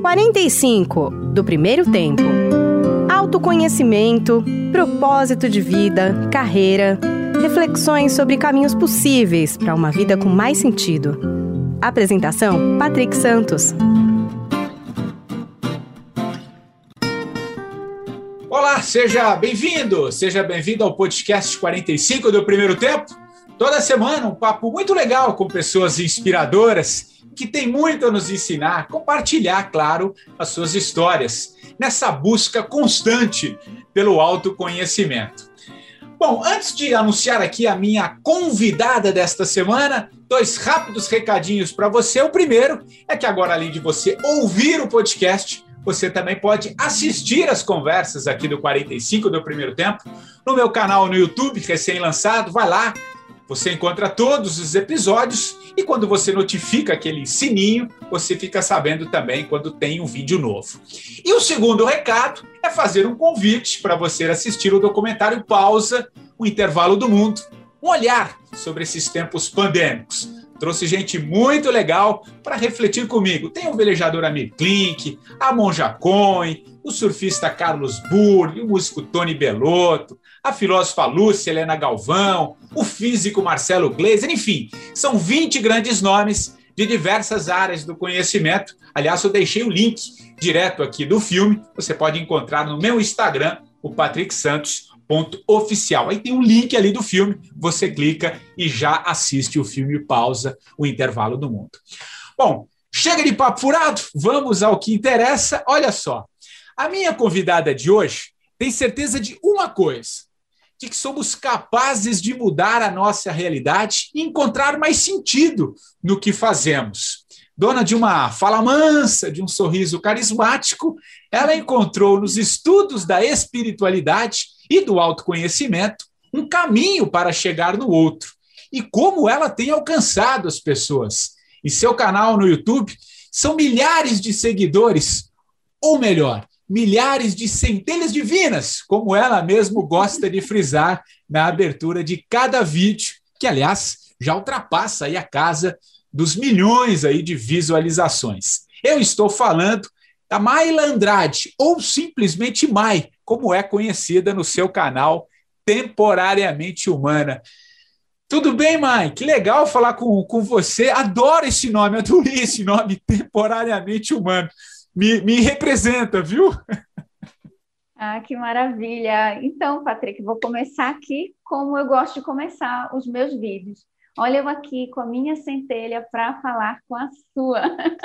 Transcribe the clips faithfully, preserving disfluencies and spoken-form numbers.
quarenta e cinco, do primeiro tempo. Autoconhecimento, propósito de vida, carreira, reflexões sobre caminhos possíveis para uma vida com mais sentido. Apresentação, Patrick Santos. Olá, seja bem-vindo, seja bem-vindo ao podcast quarenta e cinco do primeiro tempo. Toda semana um papo muito legal com pessoas inspiradoras que têm muito a nos ensinar, compartilhar, claro, as suas histórias, nessa busca constante pelo autoconhecimento. Bom, antes de anunciar aqui a minha convidada desta semana, dois rápidos recadinhos para você. O primeiro é que agora, além de você ouvir o podcast, você também pode assistir as conversas aqui do quarenta e cinco do primeiro tempo no meu canal no YouTube, recém-lançado. Vai lá, você encontra todos os episódios e quando você notifica aquele sininho, você fica sabendo também quando tem um vídeo novo. E o segundo recado é fazer um convite para você assistir o documentário Pausa, o Intervalo do Mundo, um olhar sobre esses tempos pandêmicos. Trouxe gente muito legal para refletir comigo. Tem o velejador Amir Klink, a Monja Cohen, o surfista Carlos Burri, o músico Tony Bellotto, a filósofa Lúcia Helena Galvão, o físico Marcelo Gleiser, enfim, são vinte grandes nomes de diversas áreas do conhecimento. Aliás, eu deixei o link direto aqui do filme, você pode encontrar no meu Instagram, o patrick santos ponto oficial. Aí tem um link ali do filme, você clica e já assiste o filme Pausa, o Intervalo do Mundo. Bom, chega de papo furado, vamos ao que interessa. Olha só, a minha convidada de hoje tem certeza de uma coisa, de que somos capazes de mudar a nossa realidade e encontrar mais sentido no que fazemos. Dona de uma fala mansa, de um sorriso carismático, ela encontrou nos estudos da espiritualidade e do autoconhecimento um caminho para chegar no outro. E como ela tem alcançado as pessoas. Em seu canal no YouTube, são milhares de seguidores, ou melhor, milhares de centelhas divinas, como ela mesmo gosta de frisar na abertura de cada vídeo, que, aliás, já ultrapassa aí a casa dos milhões aí de visualizações. Eu estou falando da Mayla Andrade, ou simplesmente Mai, como é conhecida no seu canal Temporariamente Humana. Tudo bem, Mai? Que legal falar com, com você. Adoro esse nome, adorei esse nome, Temporariamente Humano. Me, me representa, viu? Ah, que maravilha! Então, Patrick, vou começar aqui como eu gosto de começar os meus vídeos. Olha eu aqui com a minha centelha para falar com a sua.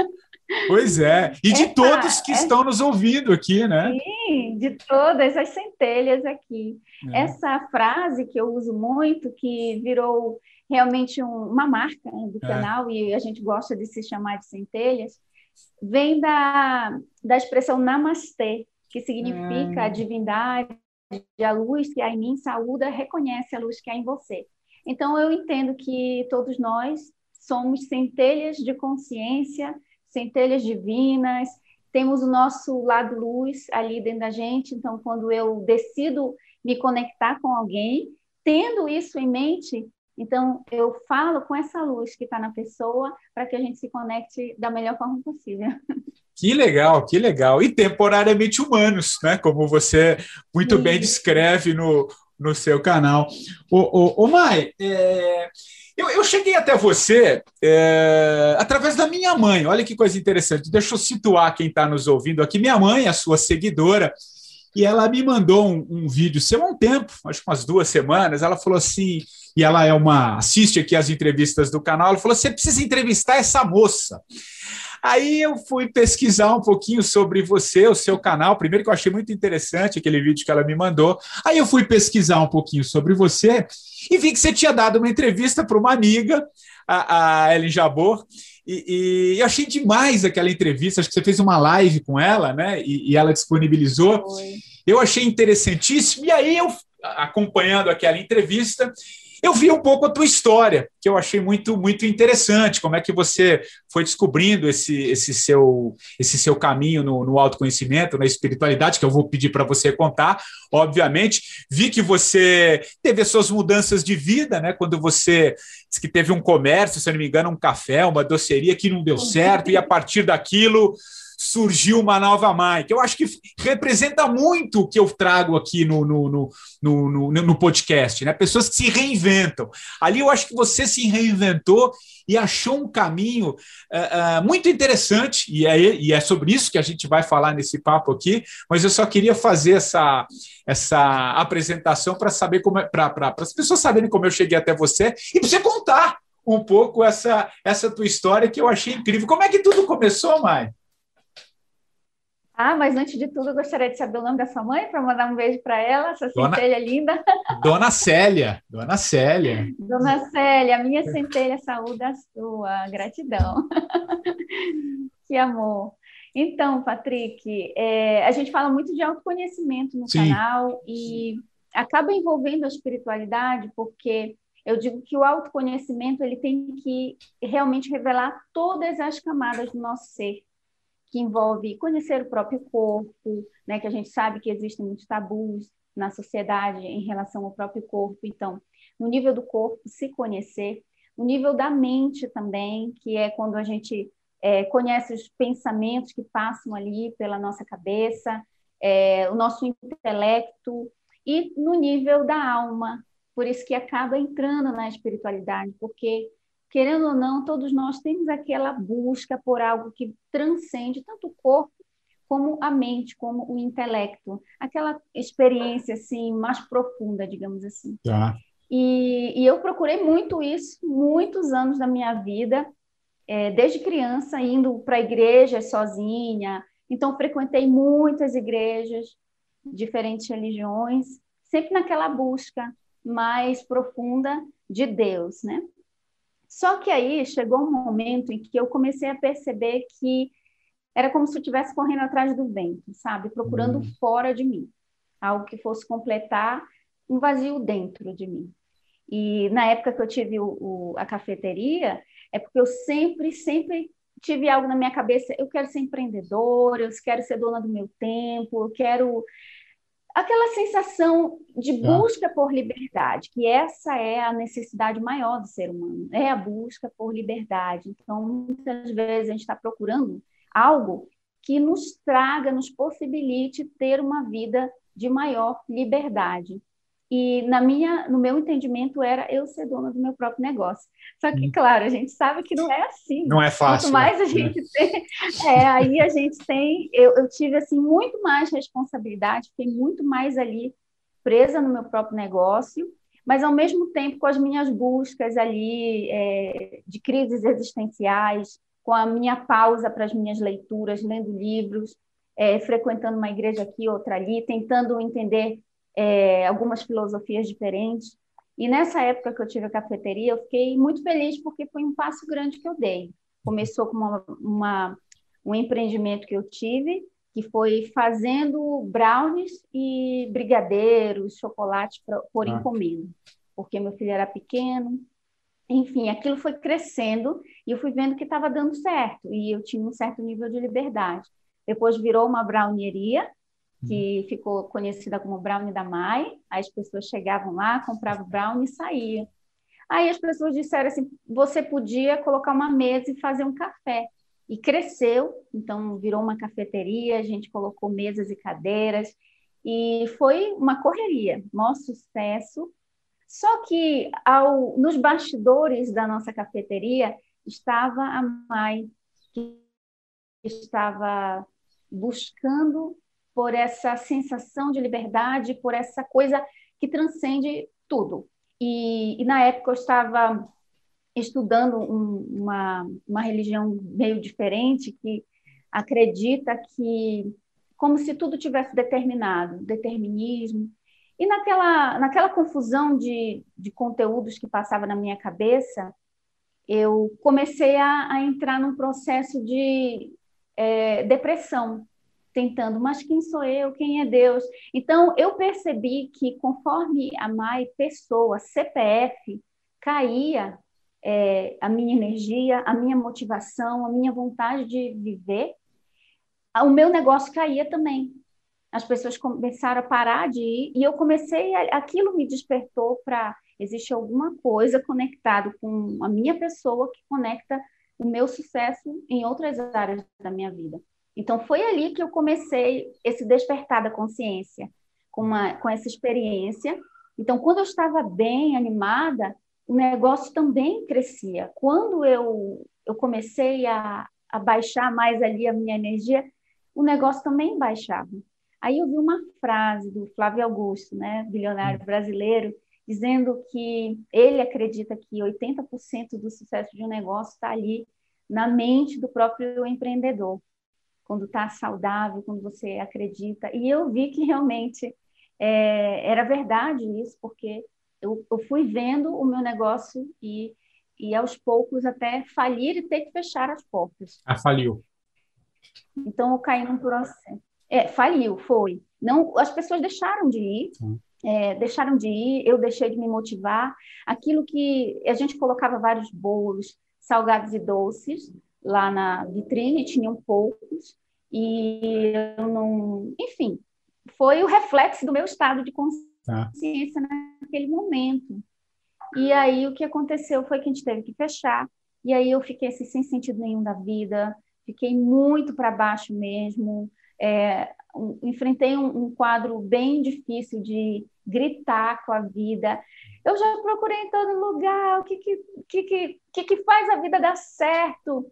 Pois é, e de essa, todos que essa... estão nos ouvindo aqui, né? Sim, de todas as centelhas aqui. É. Essa frase que eu uso muito, que virou realmente um, uma marca, né, do é. canal, e a gente gosta de se chamar de centelhas, vem da, da expressão namastê, que significa hum. a divindade, a luz que há em mim saúda, reconhece a luz que há em você. Então, eu entendo que todos nós somos centelhas de consciência, centelhas divinas, temos o nosso lado luz ali dentro da gente. Então, quando eu decido me conectar com alguém, tendo isso em mente, então eu falo com essa luz que está na pessoa para que a gente se conecte da melhor forma possível. Que legal, que legal. E temporariamente humanos, né? Como você muito Sim. bem descreve no, no seu canal. Ô, ô, ô Mai, é... Eu, eu cheguei até você é, através da minha mãe. Olha que coisa interessante. Deixa eu situar quem está nos ouvindo aqui. Minha mãe, a sua seguidora, e ela me mandou um, um vídeo seu há um tempo, acho que umas duas semanas. Ela falou assim, e ela é uma assiste aqui as entrevistas do canal. Ela falou: você precisa entrevistar essa moça. Aí eu fui pesquisar um pouquinho sobre você, o seu canal. Primeiro que eu achei muito interessante aquele vídeo que ela me mandou. Aí eu fui pesquisar um pouquinho sobre você e vi que você tinha dado uma entrevista para uma amiga, a, a Ellen Jabor, e, e eu achei demais aquela entrevista. Acho que você fez uma live com ela, né? E, e ela disponibilizou. Foi. Eu achei interessantíssimo. E aí eu, acompanhando aquela entrevista, eu vi um pouco a tua história, que eu achei muito, muito interessante, como é que você foi descobrindo esse, esse, seu, esse seu caminho no, no autoconhecimento, na espiritualidade, que eu vou pedir para você contar, obviamente. Vi que você teve as suas mudanças de vida, né? Quando você disse que teve um comércio, se eu não me engano, um café, uma doceria que não deu certo, e a partir daquilo surgiu uma nova Mai, que eu acho que representa muito o que eu trago aqui no, no, no, no, no, no podcast, né? Pessoas que se reinventam. Ali eu acho que você se reinventou e achou um caminho uh, uh, muito interessante, e é, e é sobre isso que a gente vai falar nesse papo aqui, mas eu só queria fazer essa, essa apresentação para saber como é, para as pessoas saberem como eu cheguei até você e para você contar um pouco essa, essa tua história que eu achei incrível. Como é que tudo começou, Mai? Ah, mas antes de tudo, eu gostaria de saber o nome da sua mãe para mandar um beijo para ela, essa Dona, centelha linda. Dona Célia, Dona Célia. Dona Célia, a minha centelha, saúde a sua, gratidão. Que amor. Então, Patrick, é, a gente fala muito de autoconhecimento no Sim. canal e acaba envolvendo a espiritualidade, porque eu digo que o autoconhecimento ele tem que realmente revelar todas as camadas do nosso ser, que envolve conhecer o próprio corpo, né, que a gente sabe que existem muitos tabus na sociedade em relação ao próprio corpo. Então, no nível do corpo, se conhecer, no nível da mente também, que é quando a gente é, conhece os pensamentos que passam ali pela nossa cabeça, é, o nosso intelecto, e no nível da alma, por isso que acaba entrando na espiritualidade, porque querendo ou não, todos nós temos aquela busca por algo que transcende tanto o corpo como a mente, como o intelecto, aquela experiência assim mais profunda, digamos assim. Tá. E, e eu procurei muito isso, muitos anos da minha vida, é, desde criança, indo para a igreja sozinha. Então, frequentei muitas igrejas, diferentes religiões, sempre naquela busca mais profunda de Deus, né? Só que aí chegou um momento em que eu comecei a perceber que era como se eu estivesse correndo atrás do vento, sabe? Procurando Hum. fora de mim, algo que fosse completar um vazio dentro de mim. E na época que eu tive o, o, a cafeteria, é porque eu sempre, sempre tive algo na minha cabeça, eu quero ser empreendedora, eu quero ser dona do meu tempo, eu quero... Aquela sensação de busca por liberdade, que essa é a necessidade maior do ser humano, é a busca por liberdade. Então, muitas vezes a gente está procurando algo que nos traga, nos possibilite ter uma vida de maior liberdade. E na minha, no meu entendimento era eu ser dona do meu próprio negócio. Só que, claro, a gente sabe que não é assim. Não é fácil. Quanto mais a gente tem, é, aí a gente tem, eu, eu tive assim muito mais responsabilidade, fiquei muito mais ali presa no meu próprio negócio, mas ao mesmo tempo com as minhas buscas ali é, de crises existenciais, com a minha pausa para as minhas leituras, lendo livros, é, frequentando uma igreja aqui, outra ali, tentando entender É, algumas filosofias diferentes. E nessa época que eu tive a cafeteria, eu fiquei muito feliz porque foi um passo grande que eu dei. Começou com uma, uma, um empreendimento que eu tive, que foi fazendo brownies e brigadeiros, chocolate pra, por ah. encomenda, porque meu filho era pequeno. Enfim, aquilo foi crescendo e eu fui vendo que estava dando certo, e eu tinha um certo nível de liberdade. Depois virou uma brownieria, que ficou conhecida como Brownie da Mai. Aí as pessoas chegavam lá, compravam brownie e saíam. Aí as pessoas disseram assim, você podia colocar uma mesa e fazer um café. E cresceu, então virou uma cafeteria, a gente colocou mesas e cadeiras, e foi uma correria, maior sucesso. Só que ao, nos bastidores da nossa cafeteria estava a Mai, que estava buscando por essa sensação de liberdade, por essa coisa que transcende tudo. E, e na época eu estava estudando um, uma, uma religião meio diferente, que acredita que, como se tudo tivesse determinado, determinismo. E naquela, naquela confusão de, de conteúdos que passava na minha cabeça, eu comecei a, a entrar num processo de é, depressão, tentando, mas quem sou eu? Quem é Deus? Então, eu percebi que conforme a Mai, pessoa, C P F, caía é, a minha energia, a minha motivação, a minha vontade de viver, o meu negócio caía também. As pessoas começaram a parar de ir e eu comecei, a, aquilo me despertou para, existe alguma coisa conectada com a minha pessoa que conecta o meu sucesso em outras áreas da minha vida. Então, foi ali que eu comecei esse despertar da consciência, com, uma, com essa experiência. Então, quando eu estava bem, animada, o negócio também crescia. Quando eu, eu comecei a, a baixar mais ali a minha energia, o negócio também baixava. Aí eu vi uma frase do Flávio Augusto, né, bilionário brasileiro, dizendo que ele acredita que oitenta por cento do sucesso de um negócio está ali na mente do próprio empreendedor, quando está saudável, quando você acredita. E eu vi que realmente é, era verdade isso, porque eu, eu fui vendo o meu negócio e, e aos poucos até falir e ter que fechar as portas. Ah, faliu. Então eu caí num processo. É, faliu, foi. Não, as pessoas deixaram de ir, é, deixaram de ir, eu deixei de me motivar. Aquilo que a gente colocava vários bolos, salgados e doces lá na vitrine, tinham poucos, e eu não... Enfim, foi o reflexo do meu estado de consciência ah. naquele momento. E aí o que aconteceu foi que a gente teve que fechar, e aí eu fiquei assim, sem sentido nenhum da vida, fiquei muito para baixo mesmo, é, um, enfrentei um, um quadro bem difícil de gritar com a vida. Eu já procurei em todo lugar, o que que, que, que, que faz a vida dar certo?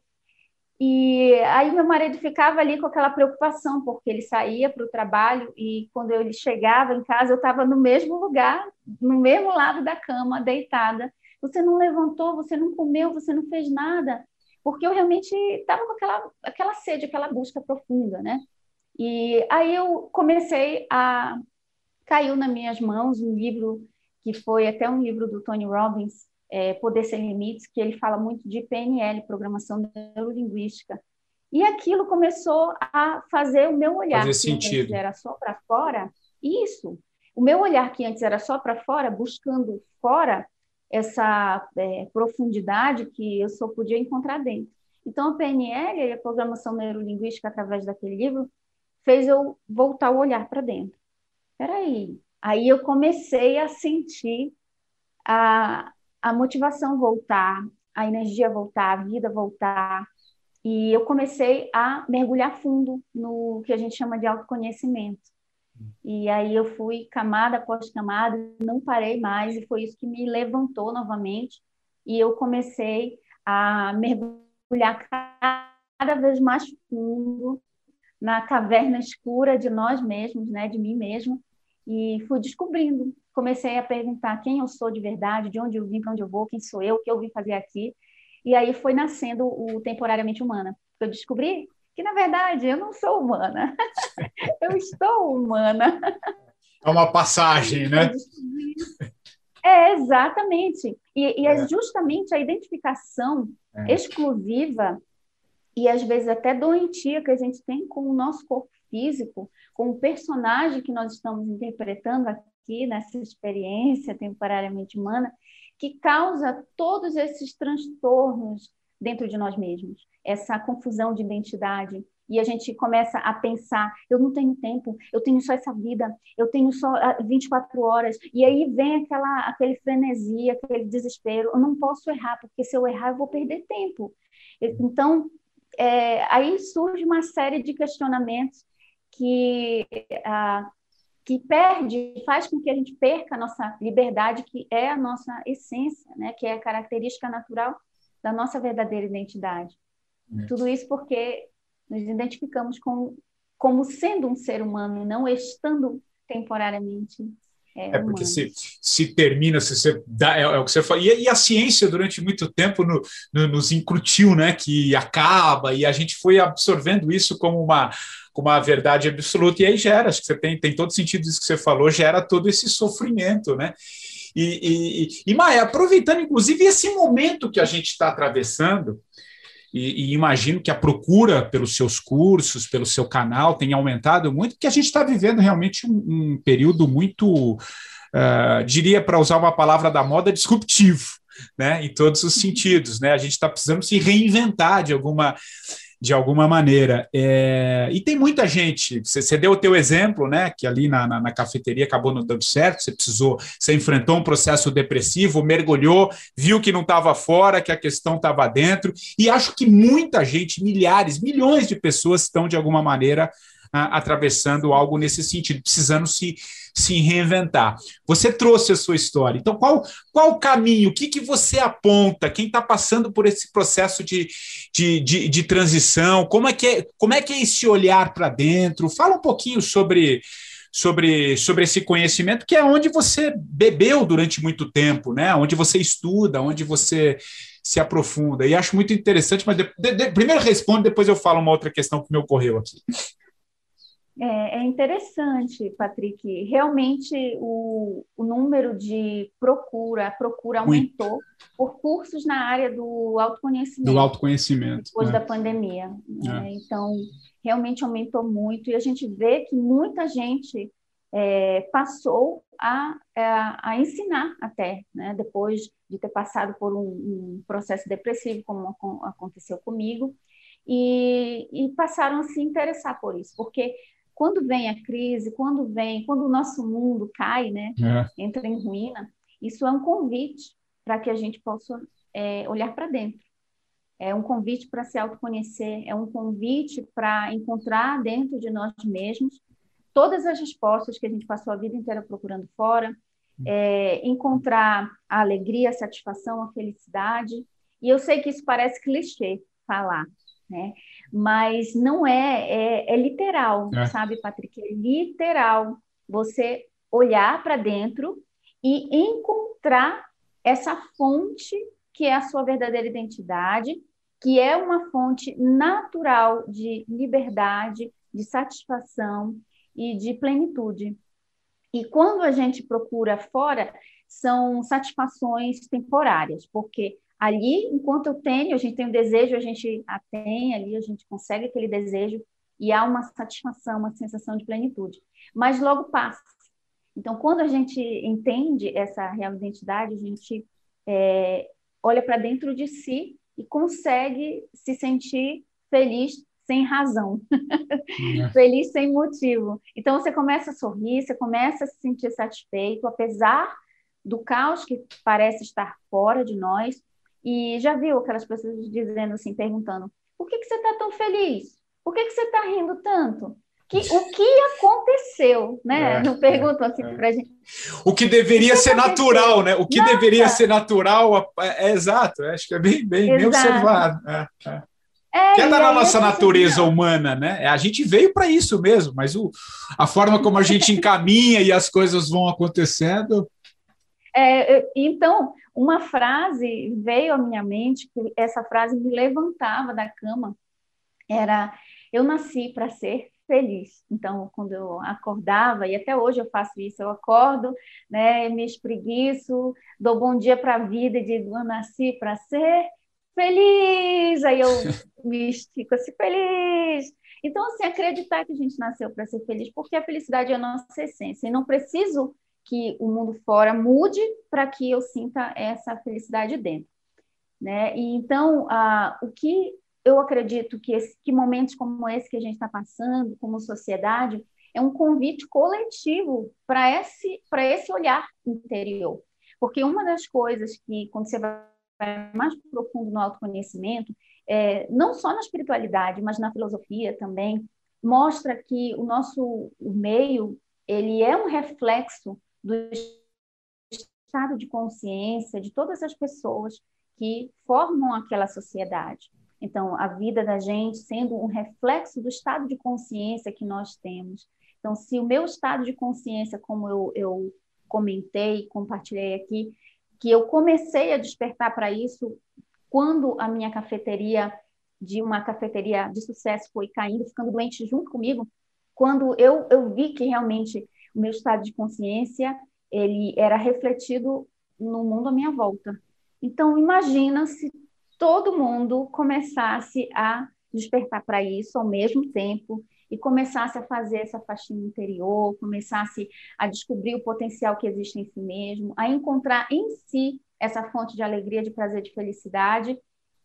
E aí meu marido ficava ali com aquela preocupação, porque ele saía para o trabalho e quando ele chegava em casa, eu estava no mesmo lugar, no mesmo lado da cama, deitada. Você não levantou, você não comeu, você não fez nada, porque eu realmente estava com aquela, aquela sede, aquela busca profunda, né? E aí eu comecei a... Caiu nas minhas mãos um livro que foi até um livro do Tony Robbins, é, Poder Sem Limites, que ele fala muito de P N L, Programação Neurolinguística. E aquilo começou a fazer o meu olhar, fazer que sentido. Antes era só para fora, isso. O meu olhar, que antes era só para fora, buscando fora essa é, profundidade que eu só podia encontrar dentro. Então, a P N L, a Programação Neurolinguística, através daquele livro, fez eu voltar o olhar para dentro. Peraí. Aí eu comecei a sentir a, a motivação voltar, a energia voltar, a vida voltar. E eu comecei a mergulhar fundo no que a gente chama de autoconhecimento. E aí eu fui camada após camada, não parei mais, e foi isso que me levantou novamente. E eu comecei a mergulhar cada vez mais fundo na caverna escura de nós mesmos, né, de mim mesma, e fui descobrindo. Comecei a perguntar quem eu sou de verdade, de onde eu vim, para onde eu vou, quem sou eu, o que eu vim fazer aqui. E aí foi nascendo o Temporariamente Humana. Eu descobri que, na verdade, eu não sou humana. Eu estou humana. É uma passagem, né? É, exatamente. E, e é justamente a identificação é. exclusiva e, às vezes, até doentia que a gente tem com o nosso corpo físico, com o personagem que nós estamos interpretando aqui nessa experiência temporariamente humana, que causa todos esses transtornos dentro de nós mesmos, essa confusão de identidade. E a gente começa a pensar, eu não tenho tempo, eu tenho só essa vida, eu tenho só vinte e quatro horas, e aí vem aquela, aquele frenesi, aquele desespero, eu não posso errar, porque se eu errar eu vou perder tempo. Então, é, aí surge uma série de questionamentos que, ah, que perde, faz com que a gente perca a nossa liberdade, que é a nossa essência, né? Que é a característica natural da nossa verdadeira identidade. É. Tudo isso porque nos identificamos com, como sendo um ser humano, não estando temporariamente É, é porque se, se termina, se você dá, é, é o que você fala. E, e a ciência, durante muito tempo, no, no, nos incutiu, né, que acaba, e a gente foi absorvendo isso como uma, como uma verdade absoluta, e aí gera, acho que você tem, tem todo sentido isso que você falou, gera todo esse sofrimento, né? E, e, e Maia, aproveitando, inclusive, esse momento que a gente está atravessando, E, e imagino que a procura pelos seus cursos, pelo seu canal, tenha aumentado muito, porque a gente está vivendo realmente um, um período muito, uh, diria, para usar uma palavra da moda, disruptivo, né, em todos os sentidos, né? A gente está precisando se reinventar de alguma... de alguma maneira. É, e tem muita gente, você, você deu o teu exemplo, né, que ali na, na, na cafeteria acabou não dando certo, você precisou, você enfrentou um processo depressivo, mergulhou, viu que não estava fora, que a questão estava dentro, e acho que muita gente, milhares, milhões de pessoas estão, de alguma maneira, a, atravessando algo nesse sentido, precisando se, se reinventar. Você trouxe a sua história, então qual, qual o caminho, o que, que você aponta, quem está passando por esse processo de, de, de, de transição, como é, que é, como é que é esse olhar para dentro? Fala um pouquinho sobre, sobre, sobre esse conhecimento, que é onde você bebeu durante muito tempo, né? Onde você estuda, onde você se aprofunda, e acho muito interessante, mas de, de, de, primeiro responde, depois eu falo uma outra questão que me ocorreu aqui. É, é interessante, Patrick. Realmente o, o número de procura, a procura aumentou Muito. por cursos na área do autoconhecimento. Do autoconhecimento. Depois é. da pandemia. Né? É. Então, realmente aumentou muito. E a gente vê que muita gente é, passou a, a, a ensinar até, né? Depois de ter passado por um, um processo depressivo, como aconteceu comigo, e, e passaram a se interessar por isso. Porque quando vem a crise, quando vem, quando o nosso mundo cai, né, é. entra em ruína, isso é um convite para que a gente possa é, olhar para dentro. É um convite para se autoconhecer, é um convite para encontrar dentro de nós mesmos todas as respostas que a gente passou a vida inteira procurando fora, é, encontrar a alegria, a satisfação, a felicidade. E eu sei que isso parece clichê falar, né? Mas não é, é, é literal, é. sabe, Patrick? É literal você olhar para dentro e encontrar essa fonte que é a sua verdadeira identidade, que é uma fonte natural de liberdade, de satisfação e de plenitude. E quando a gente procura fora, são satisfações temporárias, porque ali, enquanto eu tenho, a gente tem um desejo, a gente a tem ali, a gente consegue aquele desejo e há uma satisfação, uma sensação de plenitude. Mas logo passa. Então, quando a gente entende essa real identidade, a gente é, olha para dentro de si e consegue se sentir feliz sem razão, é. feliz sem motivo. Então, você começa a sorrir, você começa a se sentir satisfeito, apesar do caos que parece estar fora de nós. E já viu aquelas pessoas dizendo assim, perguntando, por que, que você está tão feliz? Por que, que você está rindo tanto? Que, o que aconteceu, né? É, Não perguntam assim é. para a gente. O que deveria o que ser natural, né? O que Nossa. deveria ser natural, é, é exato, acho que é bem, bem, bem observado. É, é. É, que é da nossa natureza humana, né? A gente veio para isso mesmo, mas o, a forma como a gente encaminha e as coisas vão acontecendo... É, então, uma frase veio à minha mente, que essa frase me levantava da cama, era, eu nasci para ser feliz. Então, quando eu acordava, e até hoje eu faço isso, eu acordo, né, me espreguiço, dou bom dia para a vida e digo, eu nasci para ser feliz, aí eu me estico assim, feliz. Então, assim, acreditar que a gente nasceu para ser feliz, porque a felicidade é a nossa essência, e não preciso que o mundo fora mude para que eu sinta essa felicidade dentro, né? E então, ah, o que eu acredito que, esse, que momentos como esse que a gente está passando, como sociedade, é um convite coletivo para esse, para esse olhar interior. Porque uma das coisas que, quando você vai mais profundo no autoconhecimento, é, não só na espiritualidade, mas na filosofia também, mostra que o nosso o meio, ele é um reflexo do estado de consciência de todas as pessoas que formam aquela sociedade. Então, a vida da gente sendo um reflexo do estado de consciência que nós temos. Então, se o meu estado de consciência, como eu, eu comentei, compartilhei aqui, que eu comecei a despertar para isso quando a minha cafeteria, de uma cafeteria de sucesso, foi caindo, ficando doente junto comigo, quando eu, eu vi que realmente o meu estado de consciência ele era refletido no mundo à minha volta. Então, imagina se todo mundo começasse a despertar para isso ao mesmo tempo e começasse a fazer essa faxina interior, começasse a descobrir o potencial que existe em si mesmo, a encontrar em si essa fonte de alegria, de prazer, de felicidade.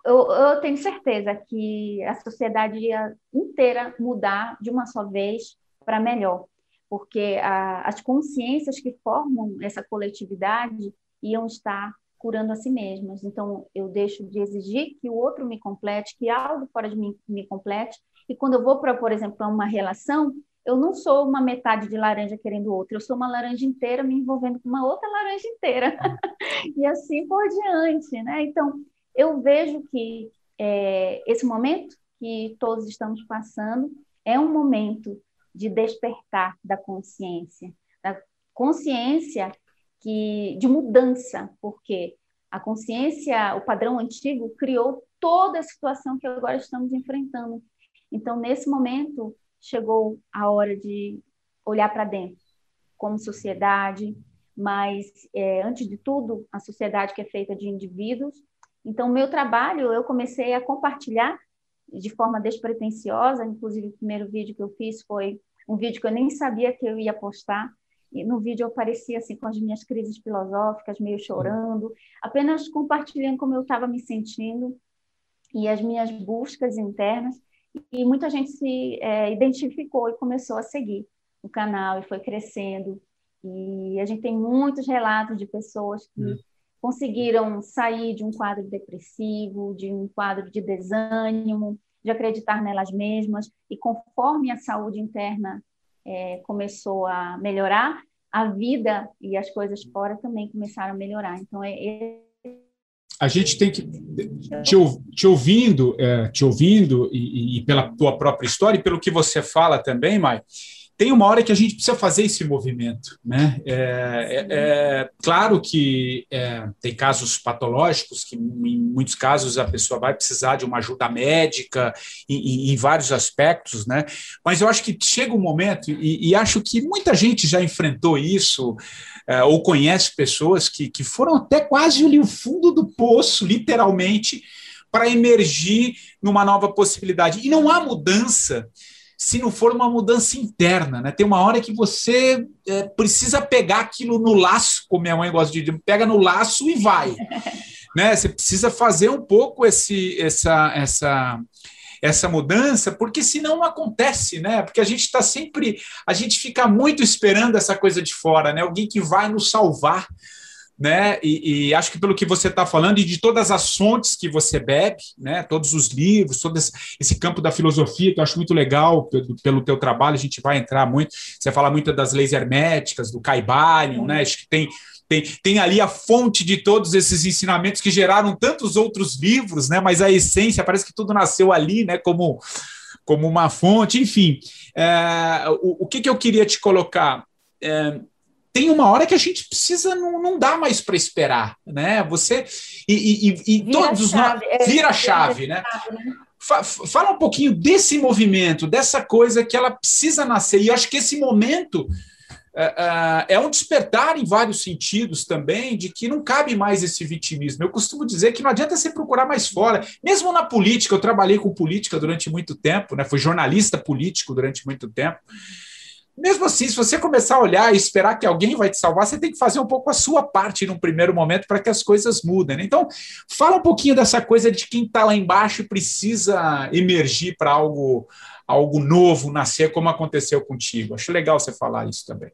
eu, eu tenho certeza que a sociedade ia inteira mudar de uma só vez para melhor, porque a, as consciências que formam essa coletividade iam estar curando a si mesmas. Então, eu deixo de exigir que o outro me complete, que algo fora de mim me complete, e quando eu vou para, por exemplo, para uma relação, eu não sou uma metade de laranja querendo outra, eu sou uma laranja inteira me envolvendo com uma outra laranja inteira, e assim por diante, né? Então, eu vejo que é, esse momento que todos estamos passando é um momento de despertar da consciência, da consciência que, de mudança, porque a consciência, o padrão antigo, criou toda a situação que agora estamos enfrentando. Então, nesse momento, chegou a hora de olhar para dentro, como sociedade, mas, é, antes de tudo, a sociedade que é feita de indivíduos. Então, meu trabalho, eu comecei a compartilhar de forma despretensiosa, inclusive o primeiro vídeo que eu fiz foi um vídeo que eu nem sabia que eu ia postar, e no vídeo eu aparecia assim, com as minhas crises filosóficas, meio chorando, apenas compartilhando como eu estava me sentindo e as minhas buscas internas, e muita gente se é, identificou e começou a seguir o canal, e foi crescendo, e a gente tem muitos relatos de pessoas que hum. conseguiram sair de um quadro depressivo, de um quadro de desânimo, de acreditar nelas mesmas, e conforme a saúde interna é, começou a melhorar, a vida e as coisas fora também começaram a melhorar. Então, é, é... a gente tem que, te, te ouvindo, é, te ouvindo e, e pela tua própria história e pelo que você fala também, Mai, tem uma hora que a gente precisa fazer esse movimento, né? É, é, é claro que é, tem casos patológicos que, em muitos casos, a pessoa vai precisar de uma ajuda médica em, em vários aspectos, né? Mas eu acho que chega um momento, e, e acho que muita gente já enfrentou isso, é, ou conhece pessoas que, que foram até quase ali o fundo do poço, literalmente, para emergir numa nova possibilidade. E não há mudança se não for uma mudança interna, né? Tem uma hora que você é, precisa pegar aquilo no laço, como minha mãe gosta de dizer, pega no laço e vai. Né? Você precisa fazer um pouco esse, essa, essa, essa mudança, porque senão não acontece, né? Porque a gente está sempre, a gente fica muito esperando essa coisa de fora, né? Alguém que vai nos salvar. Né? E, e acho que pelo que você está falando e de todas as fontes que você bebe, né? Todos os livros, todo esse, esse campo da filosofia que eu acho muito legal pelo, pelo teu trabalho, a gente vai entrar muito, você fala muito das leis herméticas, do Caibalion, né? Acho que tem, tem, tem ali a fonte de todos esses ensinamentos que geraram tantos outros livros, né? Mas a essência, parece que tudo nasceu ali, né? Como, como uma fonte, enfim. É, o, o que, que eu queria te colocar? É, tem uma hora que a gente precisa, não, não dá mais para esperar, né? Você e, e, e todos nós vira a chave, né? Fala um pouquinho desse movimento, dessa coisa que ela precisa nascer. E eu acho que esse momento uh, uh, é um despertar em vários sentidos também de que não cabe mais esse vitimismo. Eu costumo dizer que não adianta você procurar mais fora. Mesmo na política, eu trabalhei com política durante muito tempo, né? Fui jornalista político durante muito tempo. Mesmo assim, se você começar a olhar e esperar que alguém vai te salvar, você tem que fazer um pouco a sua parte num primeiro momento para que as coisas mudem. Né? Então, fala um pouquinho dessa coisa de quem está lá embaixo e precisa emergir para algo, algo novo, nascer, como aconteceu contigo. Acho legal você falar isso também.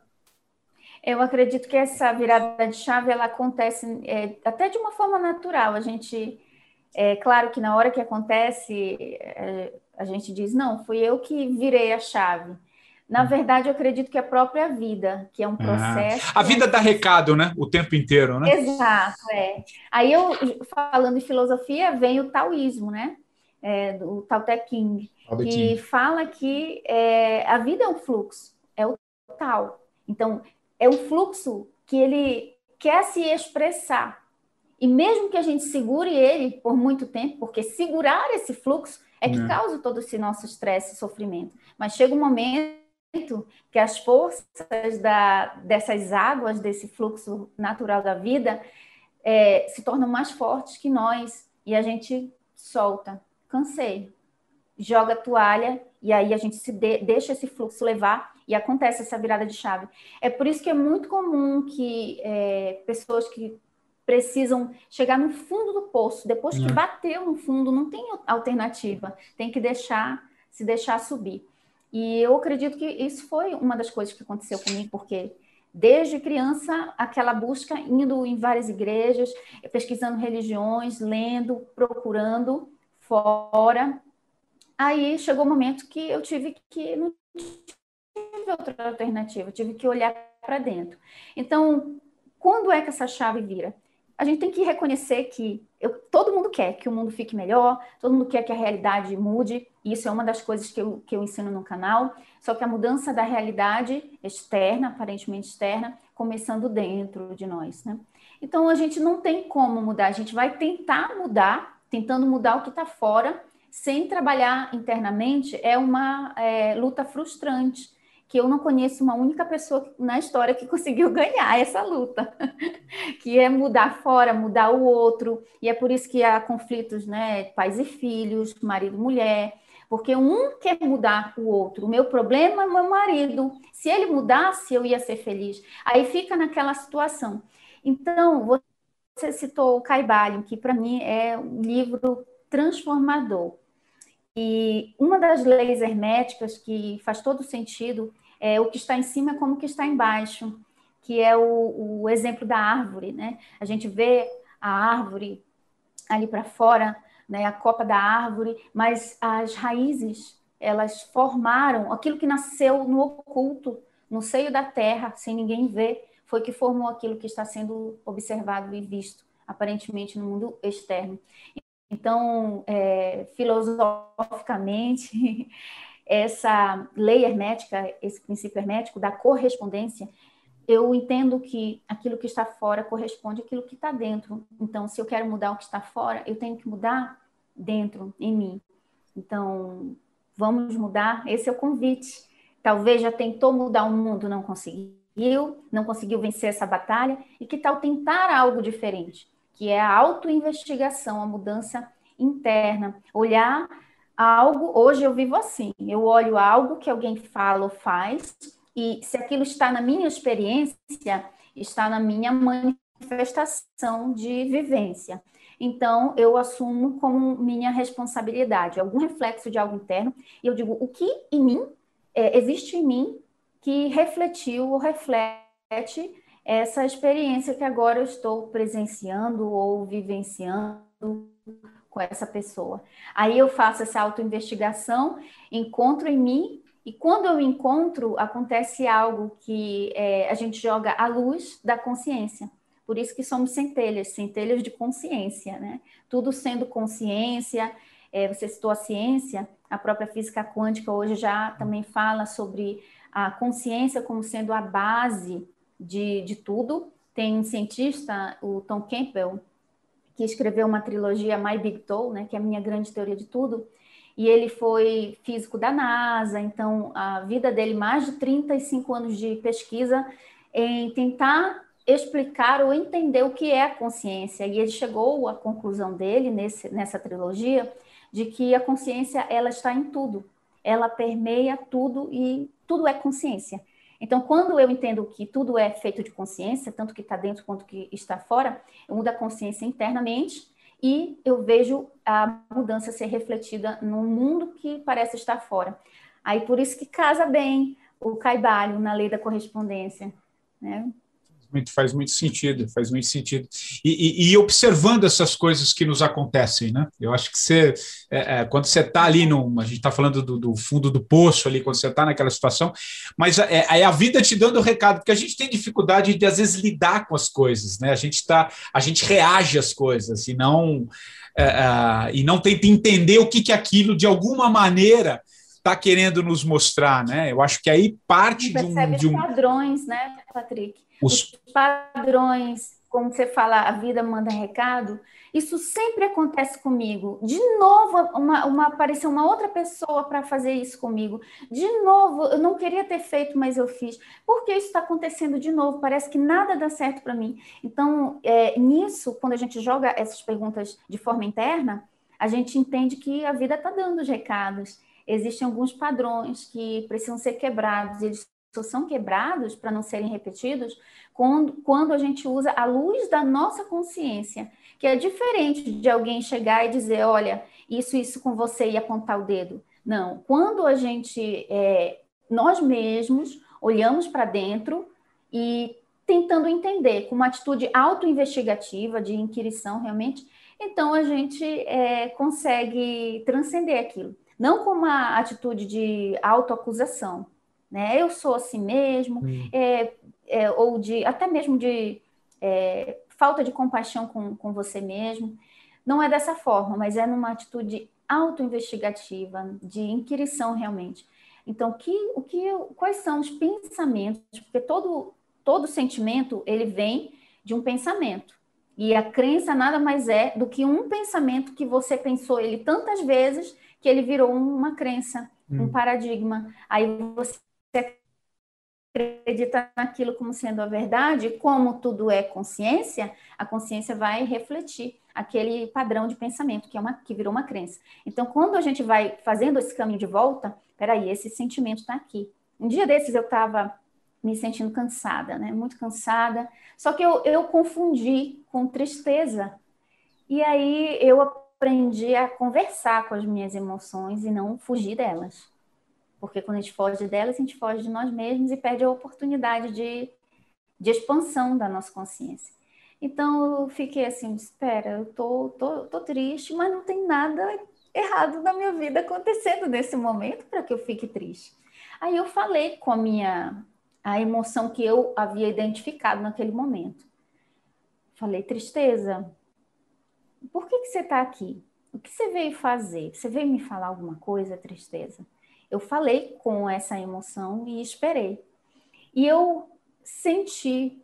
Eu acredito que essa virada de chave ela acontece é, até de uma forma natural. A gente, é claro que na hora que acontece, é, a gente diz, não, fui eu que virei a chave. Na verdade, eu acredito que a própria vida, que é um processo... Ah, a vida dá recado, né? O tempo inteiro, né? Exato, é. Aí eu, falando em filosofia, vem o taoísmo, né? É, o Tao Te Ching, que King. fala que é, a vida é um fluxo, é o Tao. Então, é um fluxo que ele quer se expressar. E mesmo que a gente segure ele por muito tempo, porque segurar esse fluxo é que é. causa todo esse nosso estresse e sofrimento. Mas chega um momento que as forças da, dessas águas, desse fluxo natural da vida, é, se tornam mais fortes que nós, e a gente solta, cansei, joga a toalha, e aí a gente se de, deixa esse fluxo levar, e acontece essa virada de chave. É por isso que é muito comum que é, pessoas que precisam chegar no fundo do poço. Depois que Uhum. bateu no fundo, não tem alternativa. Tem que deixar, se deixar subir. E eu acredito que isso foi uma das coisas que aconteceu comigo, porque desde criança, aquela busca, indo em várias igrejas, pesquisando religiões, lendo, procurando fora. Aí chegou o um momento que eu tive que, não tive outra alternativa, eu tive que olhar para dentro. Então, quando é que essa chave vira? A gente tem que reconhecer que eu, todo mundo quer que o mundo fique melhor, todo mundo quer que a realidade mude, e isso é uma das coisas que eu, que eu ensino no canal, só que a mudança da realidade externa, aparentemente externa, começando dentro de nós, né? Então, a gente não tem como mudar, a gente vai tentar mudar, tentando mudar o que está fora, sem trabalhar internamente, é uma é, luta frustrante, que eu não conheço uma única pessoa na história que conseguiu ganhar essa luta, que é mudar fora, mudar o outro, e é por isso que há conflitos, né, pais e filhos, marido e mulher, porque um quer mudar o outro. O meu problema é meu marido. Se ele mudasse, eu ia ser feliz. Aí fica naquela situação. Então, você citou o Caibalion, que para mim é um livro transformador. E uma das leis herméticas que faz todo sentido é o que está em cima é como o que está embaixo, que é o, o exemplo da árvore, né? A gente vê a árvore ali para fora, né, a copa da árvore, mas as raízes, elas formaram aquilo que nasceu no oculto, no seio da terra, sem ninguém ver, foi que formou aquilo que está sendo observado e visto, aparentemente, no mundo externo. Então, é, filosoficamente, essa lei hermética, esse princípio hermético da correspondência, eu entendo que aquilo que está fora corresponde àquilo que está dentro. Então, se eu quero mudar o que está fora, eu tenho que mudar dentro, em mim. Então, vamos mudar. Esse é o convite. Talvez já tentou mudar o mundo, não conseguiu, não conseguiu vencer essa batalha. E que tal tentar algo diferente? Que é a autoinvestigação, a mudança interna. Olhar algo, hoje eu vivo assim, eu olho algo que alguém fala ou faz, e se aquilo está na minha experiência, está na minha manifestação de vivência. Então, eu assumo como minha responsabilidade, algum reflexo de algo interno, e eu digo, o que em mim, é, existe em mim, que refletiu ou reflete essa experiência que agora eu estou presenciando ou vivenciando com essa pessoa. Aí eu faço essa autoinvestigação, encontro em mim, e quando eu encontro, acontece algo que é, a gente joga à luz da consciência. Por isso que somos centelhas, centelhas de consciência, né? Tudo sendo consciência, é, você citou a ciência, a própria física quântica hoje já também fala sobre a consciência como sendo a base de, de tudo. Tem um cientista, o Tom Campbell, que escreveu uma trilogia My Big Toll, né, que é a minha grande teoria de tudo, e ele foi físico da NASA, então a vida dele, mais de trinta e cinco anos de pesquisa em tentar explicar ou entender o que é a consciência, e ele chegou à conclusão dele, nesse, nessa trilogia, de que a consciência, ela está em tudo, ela permeia tudo e tudo é consciência. Então, quando eu entendo que tudo é feito de consciência, tanto que está dentro quanto que está fora, eu mudo a consciência internamente e eu vejo a mudança ser refletida num mundo que parece estar fora. Aí, por isso que casa bem o Caibalion na lei da correspondência, né? Muito, faz muito sentido, faz muito sentido. E, e, e observando essas coisas que nos acontecem, né? Eu acho que você, é, é, quando você está ali, no, a gente está falando do, do fundo do poço ali, quando você está naquela situação, mas é, é a vida te dando o recado, porque a gente tem dificuldade de, às vezes, lidar com as coisas, né? A gente, tá, a gente reage às coisas e não, é, é, e não tenta entender o que, que aquilo, de alguma maneira, está querendo nos mostrar, né? Eu acho que aí parte de um... percebe de um... padrões, né, Patrick? Os... Os padrões, como você fala, a vida manda recado, isso sempre acontece comigo. De novo, uma, uma, apareceu uma outra pessoa para fazer isso comigo. De novo, eu não queria ter feito, mas eu fiz. Por que isso está acontecendo de novo? Parece que nada dá certo para mim. Então, é, nisso, quando a gente joga essas perguntas de forma interna, a gente entende que a vida está dando os recados. Existem alguns padrões que precisam ser quebrados, eles são quebrados para não serem repetidos quando, quando a gente usa a luz da nossa consciência, que é diferente de alguém chegar e dizer, olha, isso, isso com você e apontar o dedo. Não, quando a gente, é, nós mesmos, olhamos para dentro e tentando entender, com uma atitude auto-investigativa, de inquirição realmente, então a gente é, consegue transcender aquilo. Não com uma atitude de autoacusação, né? Eu sou assim mesmo, hum. é, é, ou de até mesmo de é, falta de compaixão com, com você mesmo. Não é dessa forma, mas é numa atitude auto-investigativa, de inquirição realmente. Então, que, o que, quais são os pensamentos? Porque todo, todo sentimento, ele vem de um pensamento. E a crença nada mais é do que um pensamento que você pensou ele tantas vezes que ele virou uma crença, hum. um paradigma. Aí você acredita naquilo como sendo a verdade, como tudo é consciência, a consciência vai refletir aquele padrão de pensamento que, é uma, que virou uma crença. Então, quando a gente vai fazendo esse caminho de volta, peraí, esse sentimento está aqui. Um dia desses eu estava me sentindo cansada, né? Muito cansada, só que eu, eu confundi com tristeza. E aí eu aprendi a conversar com as minhas emoções e não fugir delas. Porque quando a gente foge delas, a gente foge de nós mesmos e perde a oportunidade de, de expansão da nossa consciência. Então, eu fiquei assim, espera, eu tô, tô, tô triste, mas não tem nada errado na minha vida acontecendo nesse momento para que eu fique triste. Aí eu falei com a minha, a emoção que eu havia identificado naquele momento. Falei, tristeza, por que que você está aqui? O que você veio fazer? Você veio me falar alguma coisa, tristeza? Eu falei com essa emoção e esperei. E eu senti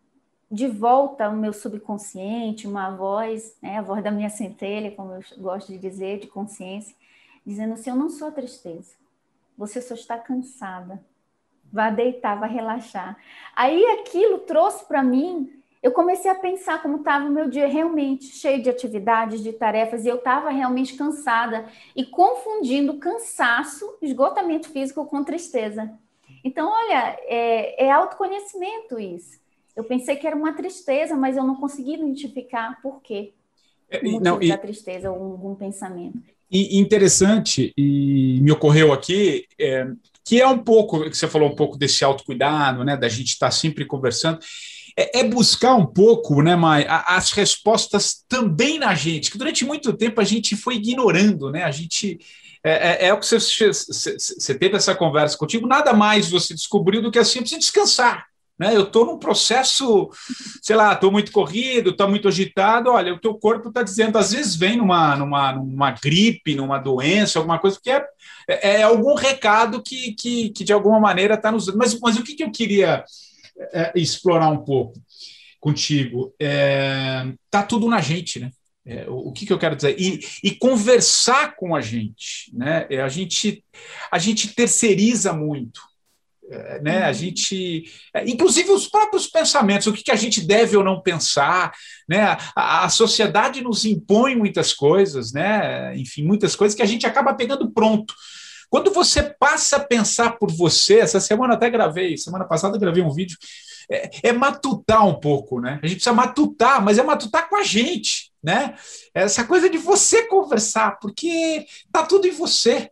de volta o meu subconsciente, uma voz, né, a voz da minha centelha, como eu gosto de dizer, de consciência, dizendo assim, eu não sou a tristeza, você só está cansada, vá deitar, vá relaxar. Aí aquilo trouxe para mim, eu comecei a pensar como estava o meu dia realmente, cheio de atividades, de tarefas, e eu estava realmente cansada, e confundindo cansaço, esgotamento físico com tristeza. Então, olha, é, é autoconhecimento isso. Eu pensei que era uma tristeza, mas eu não consegui identificar por quê. O motivo não, e, da tristeza ou algum pensamento. E interessante, e me ocorreu aqui, é, que é um pouco, que você falou um pouco desse autocuidado, né, da gente estar sempre conversando, é, é buscar um pouco, né, Mai, as respostas também na gente, que durante muito tempo a gente foi ignorando, né, a gente... É, é, é o que você, você, você teve essa conversa contigo, nada mais você descobriu do que assim, eu preciso descansar. Né? Eu estou num processo, sei lá, estou muito corrido, estou muito agitado, olha, o teu corpo está dizendo, às vezes vem numa, numa, numa gripe, numa doença, alguma coisa, porque é, é algum recado que, que, que de alguma maneira está nos... Mas, mas o que, que eu queria é, explorar um pouco contigo? É, tá tudo na gente, né? É, o que, que eu quero dizer? E, e conversar com a gente, né? A gente, a gente terceiriza muito. É, né? A gente, inclusive os próprios pensamentos, o que, que a gente deve ou não pensar, né? A, a sociedade nos impõe muitas coisas, né? Enfim, muitas coisas que a gente acaba pegando pronto. Quando você passa a pensar por você, essa semana até gravei, semana passada gravei um vídeo, é, é matutar um pouco, né? A gente precisa matutar, mas é matutar com a gente, né? Essa coisa de você conversar, porque tá tudo em você.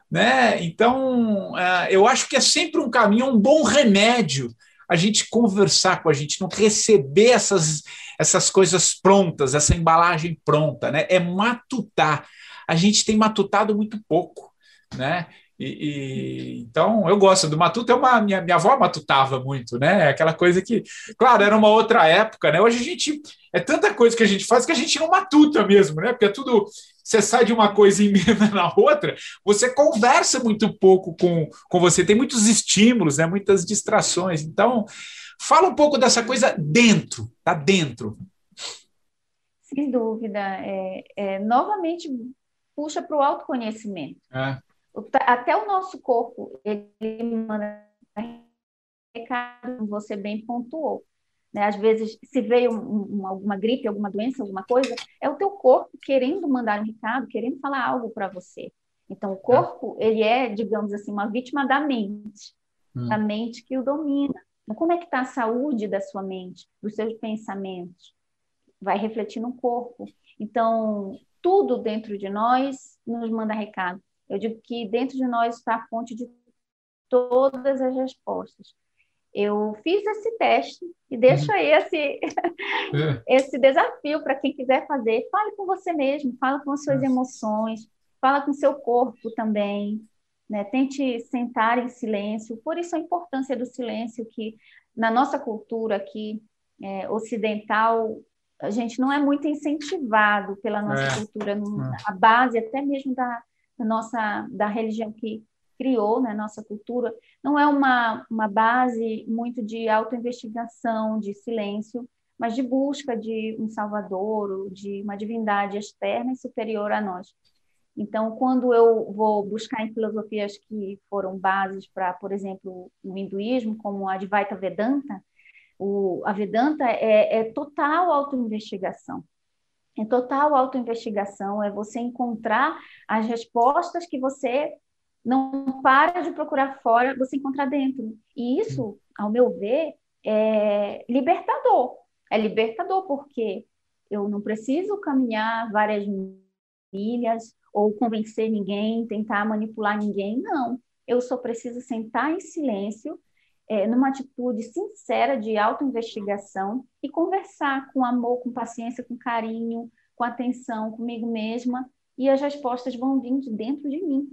Né? Então, eu acho que é sempre um caminho, um bom remédio a gente conversar com a gente, não receber essas, essas coisas prontas, essa embalagem pronta, né? É matutar. A gente tem matutado muito pouco, né? E, e, então, eu gosto do matuto, é uma, minha, minha avó matutava muito, né? Aquela coisa que, claro, era uma outra época, né? Hoje a gente, é tanta coisa que a gente faz que a gente não matuta mesmo, né? Porque é tudo, você sai de uma coisa e emenda na outra, você conversa muito pouco com, com você, tem muitos estímulos, né? Muitas distrações. Então, fala um pouco dessa coisa dentro, tá dentro. Sem dúvida. É, é, novamente, puxa para o autoconhecimento. É. Até o nosso corpo, ele manda recado, como você bem pontuou. Né? Às vezes, se veio um, alguma gripe, alguma doença, alguma coisa, é o teu corpo querendo mandar um recado, querendo falar algo para você. Então, o corpo, ele é, digamos assim, uma vítima da mente. a mente que o domina. Então, como é que está a saúde da sua mente, dos seus pensamentos? Vai refletir no corpo. Então, tudo dentro de nós nos manda recado. Eu digo que dentro de nós está a fonte de todas as respostas. Eu fiz esse teste e deixo aí esse, esse desafio para quem quiser fazer. Fale com você mesmo, fale com as suas emoções, fala com o seu corpo também, né? Tente sentar em silêncio. Por isso a importância do silêncio, que na nossa cultura aqui é, ocidental, a gente não é muito incentivado pela nossa É. cultura, a base até mesmo da, da nossa da religião que criou, né, nossa cultura, não é uma, uma base muito de autoinvestigação, de silêncio, mas de busca de um salvador, de uma divindade externa e superior a nós. Então, quando eu vou buscar em filosofias que foram bases para, por exemplo, o hinduísmo, como a Advaita Vedanta, o, a Vedanta é, é total autoinvestigação. É total autoinvestigação, é você encontrar as respostas que você não para de procurar fora, você encontrar dentro. E isso, ao meu ver, é libertador. É libertador porque eu não preciso caminhar várias milhas ou convencer ninguém, tentar manipular ninguém, não. Eu só preciso sentar em silêncio, é, numa atitude sincera de autoinvestigação e conversar com amor, com paciência, com carinho, com atenção comigo mesma, e as respostas vão vir de dentro de mim.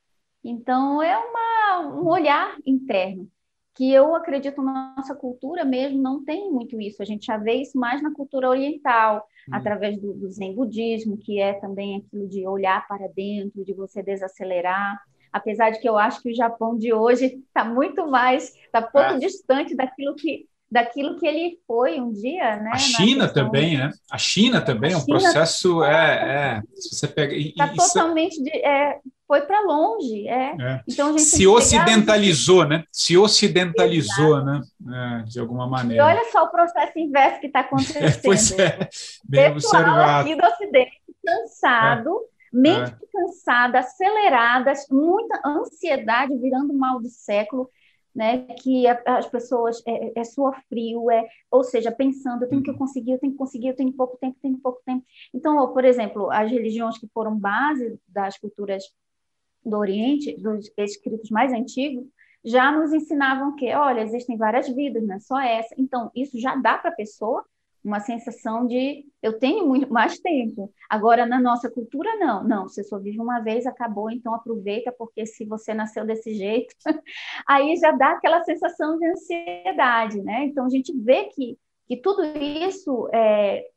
Então, é uma, um olhar interno, que eu acredito na nossa cultura mesmo não tem muito isso. A gente já vê isso mais na cultura oriental, hum. através do, do Zen budismo, que é também aquilo de olhar para dentro, de você desacelerar. Apesar de que eu acho que o Japão de hoje está muito mais, está pouco é. distante daquilo que, daquilo que ele foi um dia, né? A China também, de... né? A China também é um China processo, é, é, se você pega... Está totalmente... De, é, foi para longe, é. é. Então, a gente se ocidentalizou, pegar... né? Se ocidentalizou, Exato. né? É, de alguma maneira. E olha só o processo inverso que está acontecendo. É, pois é, bem observado. Aqui do Ocidente, cansado, é. mente é. cansada, aceleradas, muita ansiedade virando mal do século, né? Que as pessoas é, é suor frio, é, ou seja, pensando, eu tenho que conseguir, eu tenho que conseguir, eu tenho pouco tempo, tenho pouco tempo. Então, por exemplo, as religiões que foram base das culturas do Oriente, dos escritos mais antigos, já nos ensinavam que, olha, existem várias vidas, não é só essa. Então, isso já dá para a pessoa uma sensação de, eu tenho muito mais tempo. Agora, na nossa cultura, não. Não, você só vive uma vez, acabou, então aproveita, porque se você nasceu desse jeito, aí já dá aquela sensação de ansiedade, né? Então, a gente vê que, que tudo isso, é,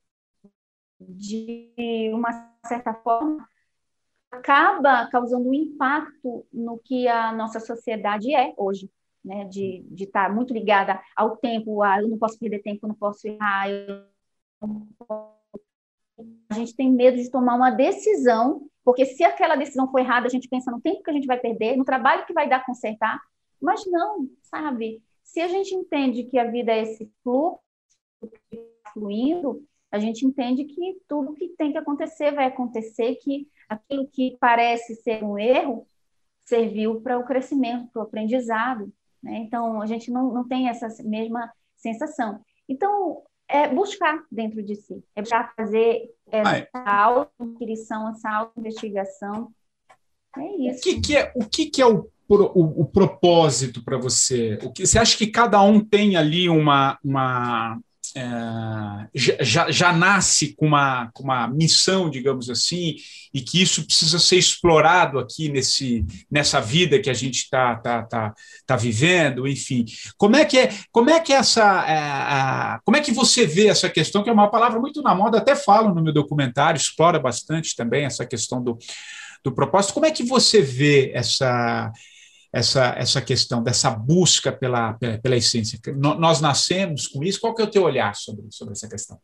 de uma certa forma, acaba causando um impacto no que a nossa sociedade é hoje, né? De de estar muito ligada ao tempo, a eu não posso perder tempo, eu não posso errar, eu não posso... A gente tem medo de tomar uma decisão, porque se aquela decisão for errada, a gente pensa no tempo que a gente vai perder, no trabalho que vai dar consertar, mas não, sabe? Se a gente entende que a vida é esse fluxo fluindo, a gente entende que tudo que tem que acontecer vai acontecer, que aquilo que parece ser um erro serviu para o crescimento, para o aprendizado, né? Então, a gente não, não tem essa mesma sensação. Então, é buscar dentro de si, é buscar fazer essa auto-inquirição, essa auto-investigação. É isso. O que, que é o, que que é o, o, o propósito para você? O que, você acha que cada um tem ali uma... uma... É, já, já nasce com uma, com uma missão, digamos assim, e que isso precisa ser explorado aqui nesse, nessa vida que a gente está tá, tá, tá vivendo, enfim. Como é que é, como é que essa, é, a, como é que você vê essa questão, que é uma palavra muito na moda, até falo no meu documentário, explora bastante também essa questão do, do propósito. Como é que você vê essa... Essa, essa questão dessa busca pela, pela, pela essência? Nós nascemos com isso? Qual que é o teu olhar sobre, sobre essa questão?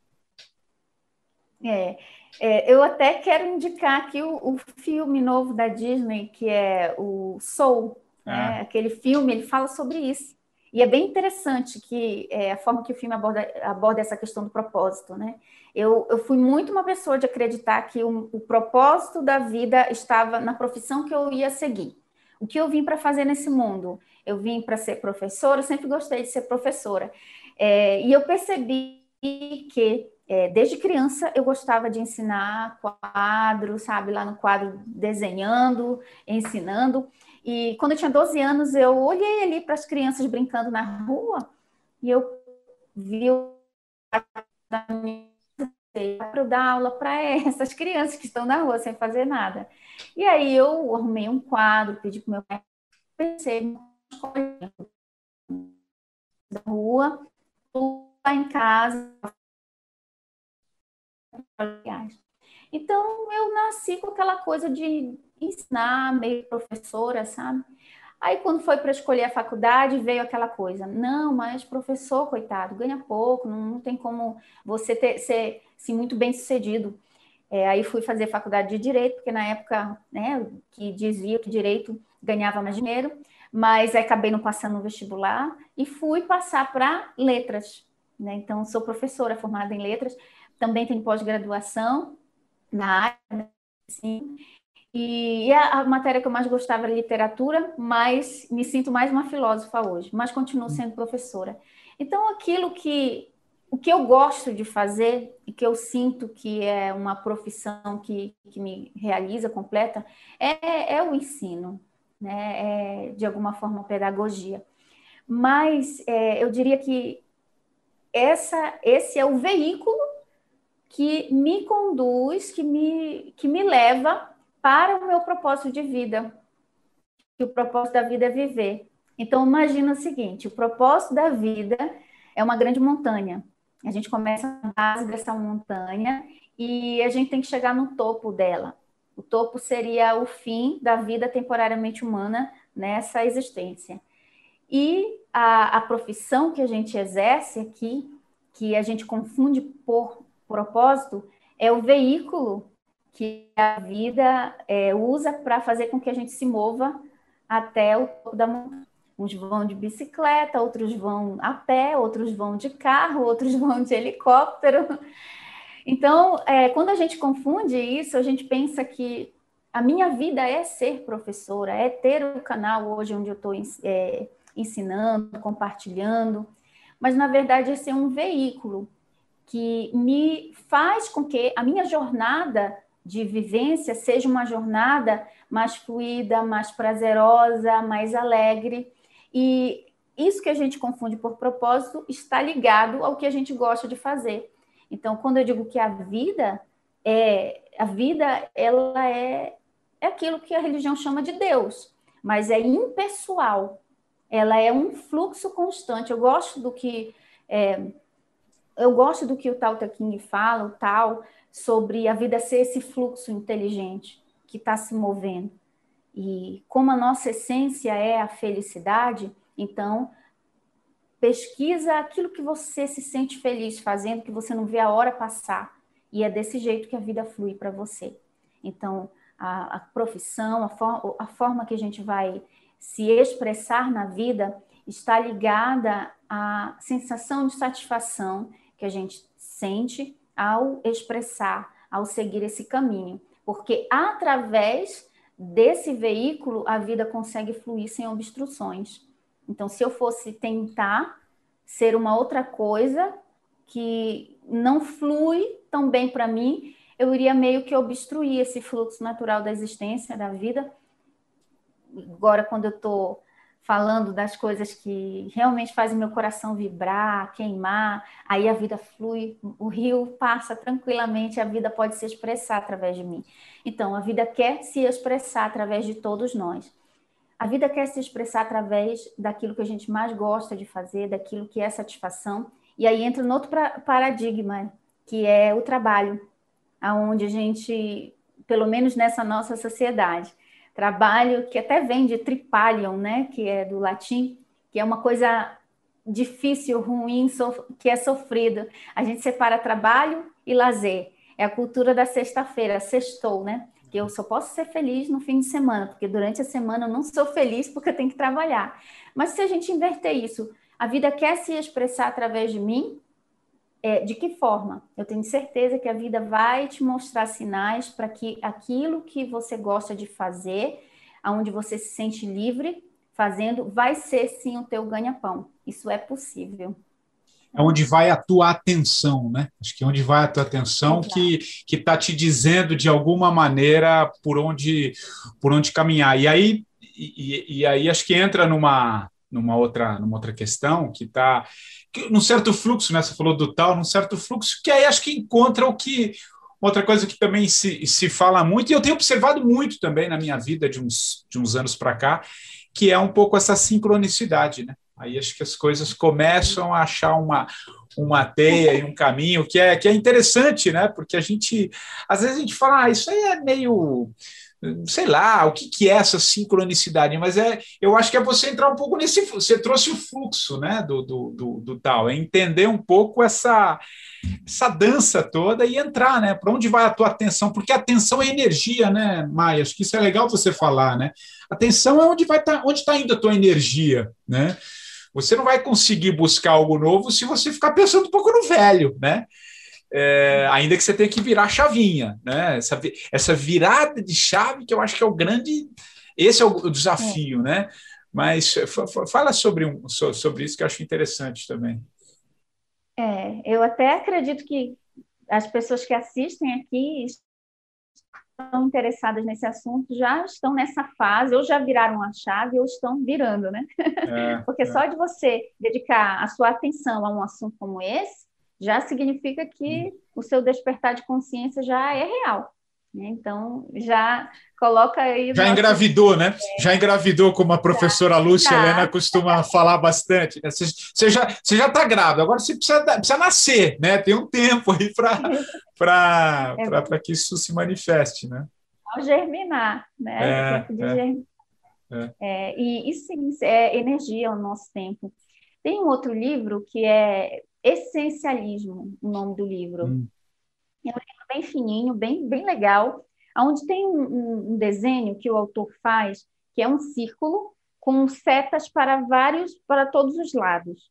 É, é, eu até quero indicar aqui o, o filme novo da Disney, que é o Soul, né? Ah. Aquele filme, ele fala sobre isso. E é bem interessante que, é, a forma que o filme aborda, aborda essa questão do propósito, né? Eu, eu fui muito uma pessoa de acreditar que o, o propósito da vida estava na profissão que eu ia seguir. o que eu vim para fazer nesse mundo? Eu vim para ser professora, eu sempre gostei de ser professora. É, e eu percebi que, é, desde criança, eu gostava de ensinar quadros, sabe? Lá no quadro, desenhando, ensinando. E quando eu tinha doze anos, eu olhei ali para as crianças brincando na rua e eu vi o para eu dar aula para essas crianças que estão na rua sem fazer nada. E aí eu arrumei um quadro, pedi para o meu pai, pensei da rua, lá em casa. Então eu nasci com aquela coisa de ensinar, meio professora, sabe? Aí, quando foi para escolher a faculdade, veio aquela coisa, não, mas professor, coitado, ganha pouco, não, não tem como você ter, ser assim, muito bem sucedido. É, aí fui fazer faculdade de Direito, porque na época, né, que dizia que Direito ganhava mais dinheiro, mas aí acabei não passando no vestibular e fui passar para Letras, né? Então, sou professora formada em Letras, também tenho pós-graduação na área, né, assim, e a, a matéria que eu mais gostava era literatura, mas me sinto mais uma filósofa hoje, mas continuo sendo professora. Então, aquilo que o que eu gosto de fazer e que eu sinto que é uma profissão que, que me realiza completa é, é o ensino, né? É, de alguma forma, pedagogia. Mas é, eu diria que essa, esse é o veículo que me conduz, que me, que me leva para o meu propósito de vida, que o propósito da vida é viver. Então, imagina o seguinte, o propósito da vida é uma grande montanha. A gente começa na base dessa montanha e a gente tem que chegar no topo dela. O topo seria o fim da vida temporariamente humana nessa existência. E a, a profissão que a gente exerce aqui, que a gente confunde por propósito, é o veículo que a vida é, usa para fazer com que a gente se mova até o topo da montanha. Uns vão de bicicleta, outros vão a pé, outros vão de carro, outros vão de helicóptero. Então, é, quando a gente confunde isso, a gente pensa que a minha vida é ser professora, é ter o canal hoje onde eu estou é, ensinando, compartilhando, mas, na verdade, esse é um veículo que me faz com que a minha jornada de vivência seja uma jornada mais fluida, mais prazerosa, mais alegre. E isso que a gente confunde por propósito está ligado ao que a gente gosta de fazer. Então, quando eu digo que a vida é a vida, ela é, é aquilo que a religião chama de Deus, mas é impessoal. Ela é um fluxo constante. Eu gosto do que é, eu gosto do que o Tao Te Ching fala, o Tao, sobre a vida ser esse fluxo inteligente que está se movendo. E como a nossa essência é a felicidade, então pesquisa aquilo que você se sente feliz fazendo, que você não vê a hora passar. E é desse jeito que a vida flui para você. Então, a, a profissão, a, for, a forma que a gente vai se expressar na vida está ligada à sensação de satisfação que a gente sente ao expressar, ao seguir esse caminho. Porque através desse veículo, a vida consegue fluir sem obstruções. Então, se eu fosse tentar ser uma outra coisa que não flui tão bem para mim, eu iria meio que obstruir esse fluxo natural da existência, da vida. Agora, quando eu estou falando das coisas que realmente fazem meu coração vibrar, queimar, aí a vida flui, o rio passa tranquilamente, a vida pode se expressar através de mim. Então, a vida quer se expressar através de todos nós. A vida quer se expressar através daquilo que a gente mais gosta de fazer, daquilo que é satisfação. E aí entra no outro paradigma, que é o trabalho, aonde a gente, pelo menos nessa nossa sociedade, trabalho que até vem de tripalium, né, que é do latim, que é uma coisa difícil, ruim, que é sofrido. A gente separa trabalho e lazer. É a cultura da sexta-feira, sextou, né? Que eu só posso ser feliz no fim de semana, porque durante a semana eu não sou feliz porque eu tenho que trabalhar. Mas se a gente inverter isso, a vida quer se expressar através de mim, é, de que forma? Eu tenho certeza que a vida vai te mostrar sinais para que aquilo que você gosta de fazer, onde você se sente livre fazendo, vai ser sim o teu ganha-pão. Isso é possível. É onde vai a tua atenção, né? Acho que é onde vai a tua atenção Exato. que que está te dizendo de alguma maneira por onde por onde caminhar. E aí e, e aí acho que entra numa numa outra numa outra questão que está num certo fluxo, né? Você falou do tal, num certo fluxo que aí acho que encontra o que outra coisa que também se, se fala muito e eu tenho observado muito também na minha vida de uns de uns anos para cá, que é um pouco essa sincronicidade, né? Aí acho que as coisas começam a achar uma, uma teia e um caminho que é, que é interessante, né? Porque a gente, às vezes a gente fala, ah, isso aí é meio, sei lá, o que, que é essa sincronicidade? Mas é, eu acho que é você entrar um pouco nesse, você trouxe o fluxo, né? Do, do, do, do tal, é entender um pouco essa, essa dança toda e entrar, né? Para onde vai a tua atenção? Porque a atenção é energia, né, Maia? Acho que isso é legal você falar, né? Atenção é onde vai tá, onde está indo a tua energia, né? Você não vai conseguir buscar algo novo se você ficar pensando um pouco no velho, né? É, ainda que você tenha que virar a chavinha, né? Essa, essa virada de chave que eu acho que é o grande, esse é o desafio, é. né? Mas fala sobre, um, sobre isso que eu acho interessante também. É, eu até acredito que as pessoas que assistem aqui estão interessadas nesse assunto, já estão nessa fase, ou já viraram a chave, ou estão virando, né? É, Porque é. só de você dedicar a sua atenção a um assunto como esse, já significa que hum. o seu despertar de consciência já é real. Né? Então, já coloca aí... Já nosso... engravidou, né? É. Já engravidou, como a professora já, Lúcia já. Helena costuma falar bastante. Você, você já está você já grávida, agora você precisa, precisa nascer, né? Tem um tempo aí para é. que isso se manifeste, né? Ao germinar, né? É, tempo de é. germinar. É. É, e, e sim, é energia o nosso tempo. Tem um outro livro que é Essencialismo, o nome do livro. Hum. É um livro bem fininho, bem, bem legal, onde tem um, um, um desenho que o autor faz, que é um círculo com setas para vários, para todos os lados.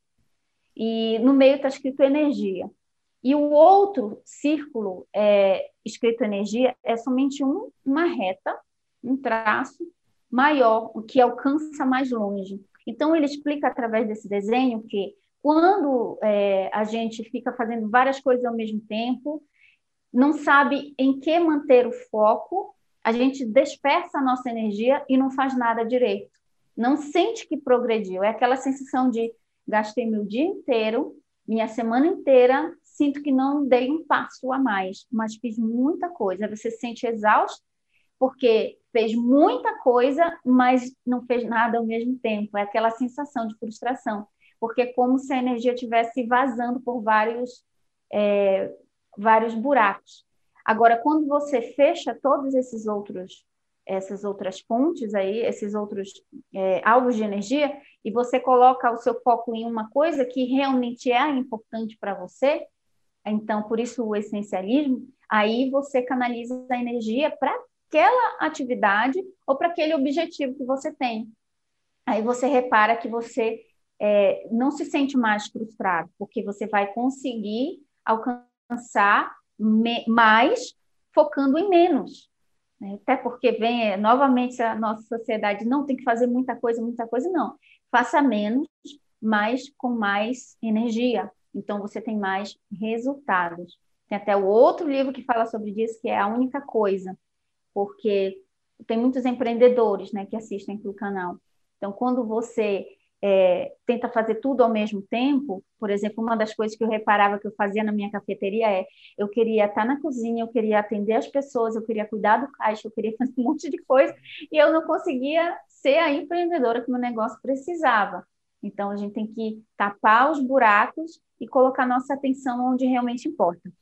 E no meio está escrito energia. E o outro círculo é, escrito energia é somente um, uma reta, um traço maior, o que alcança mais longe. Então, ele explica através desse desenho que quando é, a gente fica fazendo várias coisas ao mesmo tempo, não sabe em que manter o foco, a gente dispersa a nossa energia e não faz nada direito. Não sente que progrediu. É aquela sensação de gastei meu dia inteiro, minha semana inteira, sinto que não dei um passo a mais, mas fiz muita coisa. Você se sente exausto porque fez muita coisa, mas não fez nada ao mesmo tempo. É aquela sensação de frustração, porque é como se a energia estivesse vazando por vários, é, vários buracos. Agora, quando você fecha todos esses outros, essas outras pontes aí, esses outros é, alvos de energia, e você coloca o seu foco em uma coisa que realmente é importante para você, então, por isso o essencialismo, aí você canaliza a energia para aquela atividade ou para aquele objetivo que você tem. Aí você repara que você é, não se sente mais frustrado, porque você vai conseguir alcançar me, mais focando em menos. Né? Até porque vem, é, novamente, a nossa sociedade não tem que fazer muita coisa, muita coisa, não. Faça menos, mas com mais energia. Então, você tem mais resultados. Tem até o outro livro que fala sobre isso, que é A Única Coisa, porque tem muitos empreendedores, né, que assistem aqui o canal. Então, quando você é, tenta fazer tudo ao mesmo tempo, por exemplo, uma das coisas que eu reparava que eu fazia na minha cafeteria é, eu queria estar na cozinha, eu queria atender as pessoas, eu queria cuidar do caixa, eu queria fazer um monte de coisa, e eu não conseguia ser a empreendedora que o meu negócio precisava. Então, a gente tem que tapar os buracos e colocar nossa atenção onde realmente importa.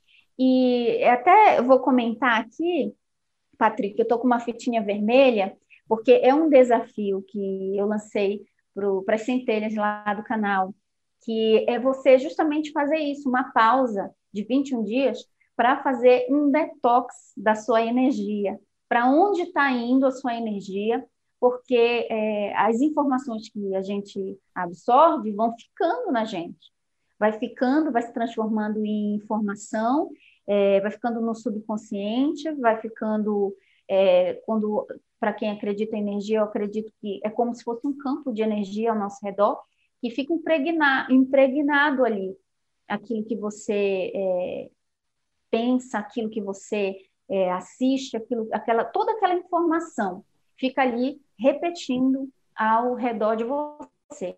E até eu vou comentar aqui, Patrick, eu estou com uma fitinha vermelha, porque é um desafio que eu lancei para as centelhas lá do canal, que é você justamente fazer isso, uma pausa de vinte e um dias para fazer um detox da sua energia. Para onde está indo a sua energia? Porque é, as informações que a gente absorve vão ficando na gente. Vai ficando, vai se transformando em informação, é, vai ficando no subconsciente, vai ficando... É, quando para quem acredita em energia, eu acredito que é como se fosse um campo de energia ao nosso redor, que fica impregna, impregnado ali. Aquilo que você é, pensa, aquilo que você é, assiste, aquilo, aquela, toda aquela informação fica ali repetindo ao redor de você.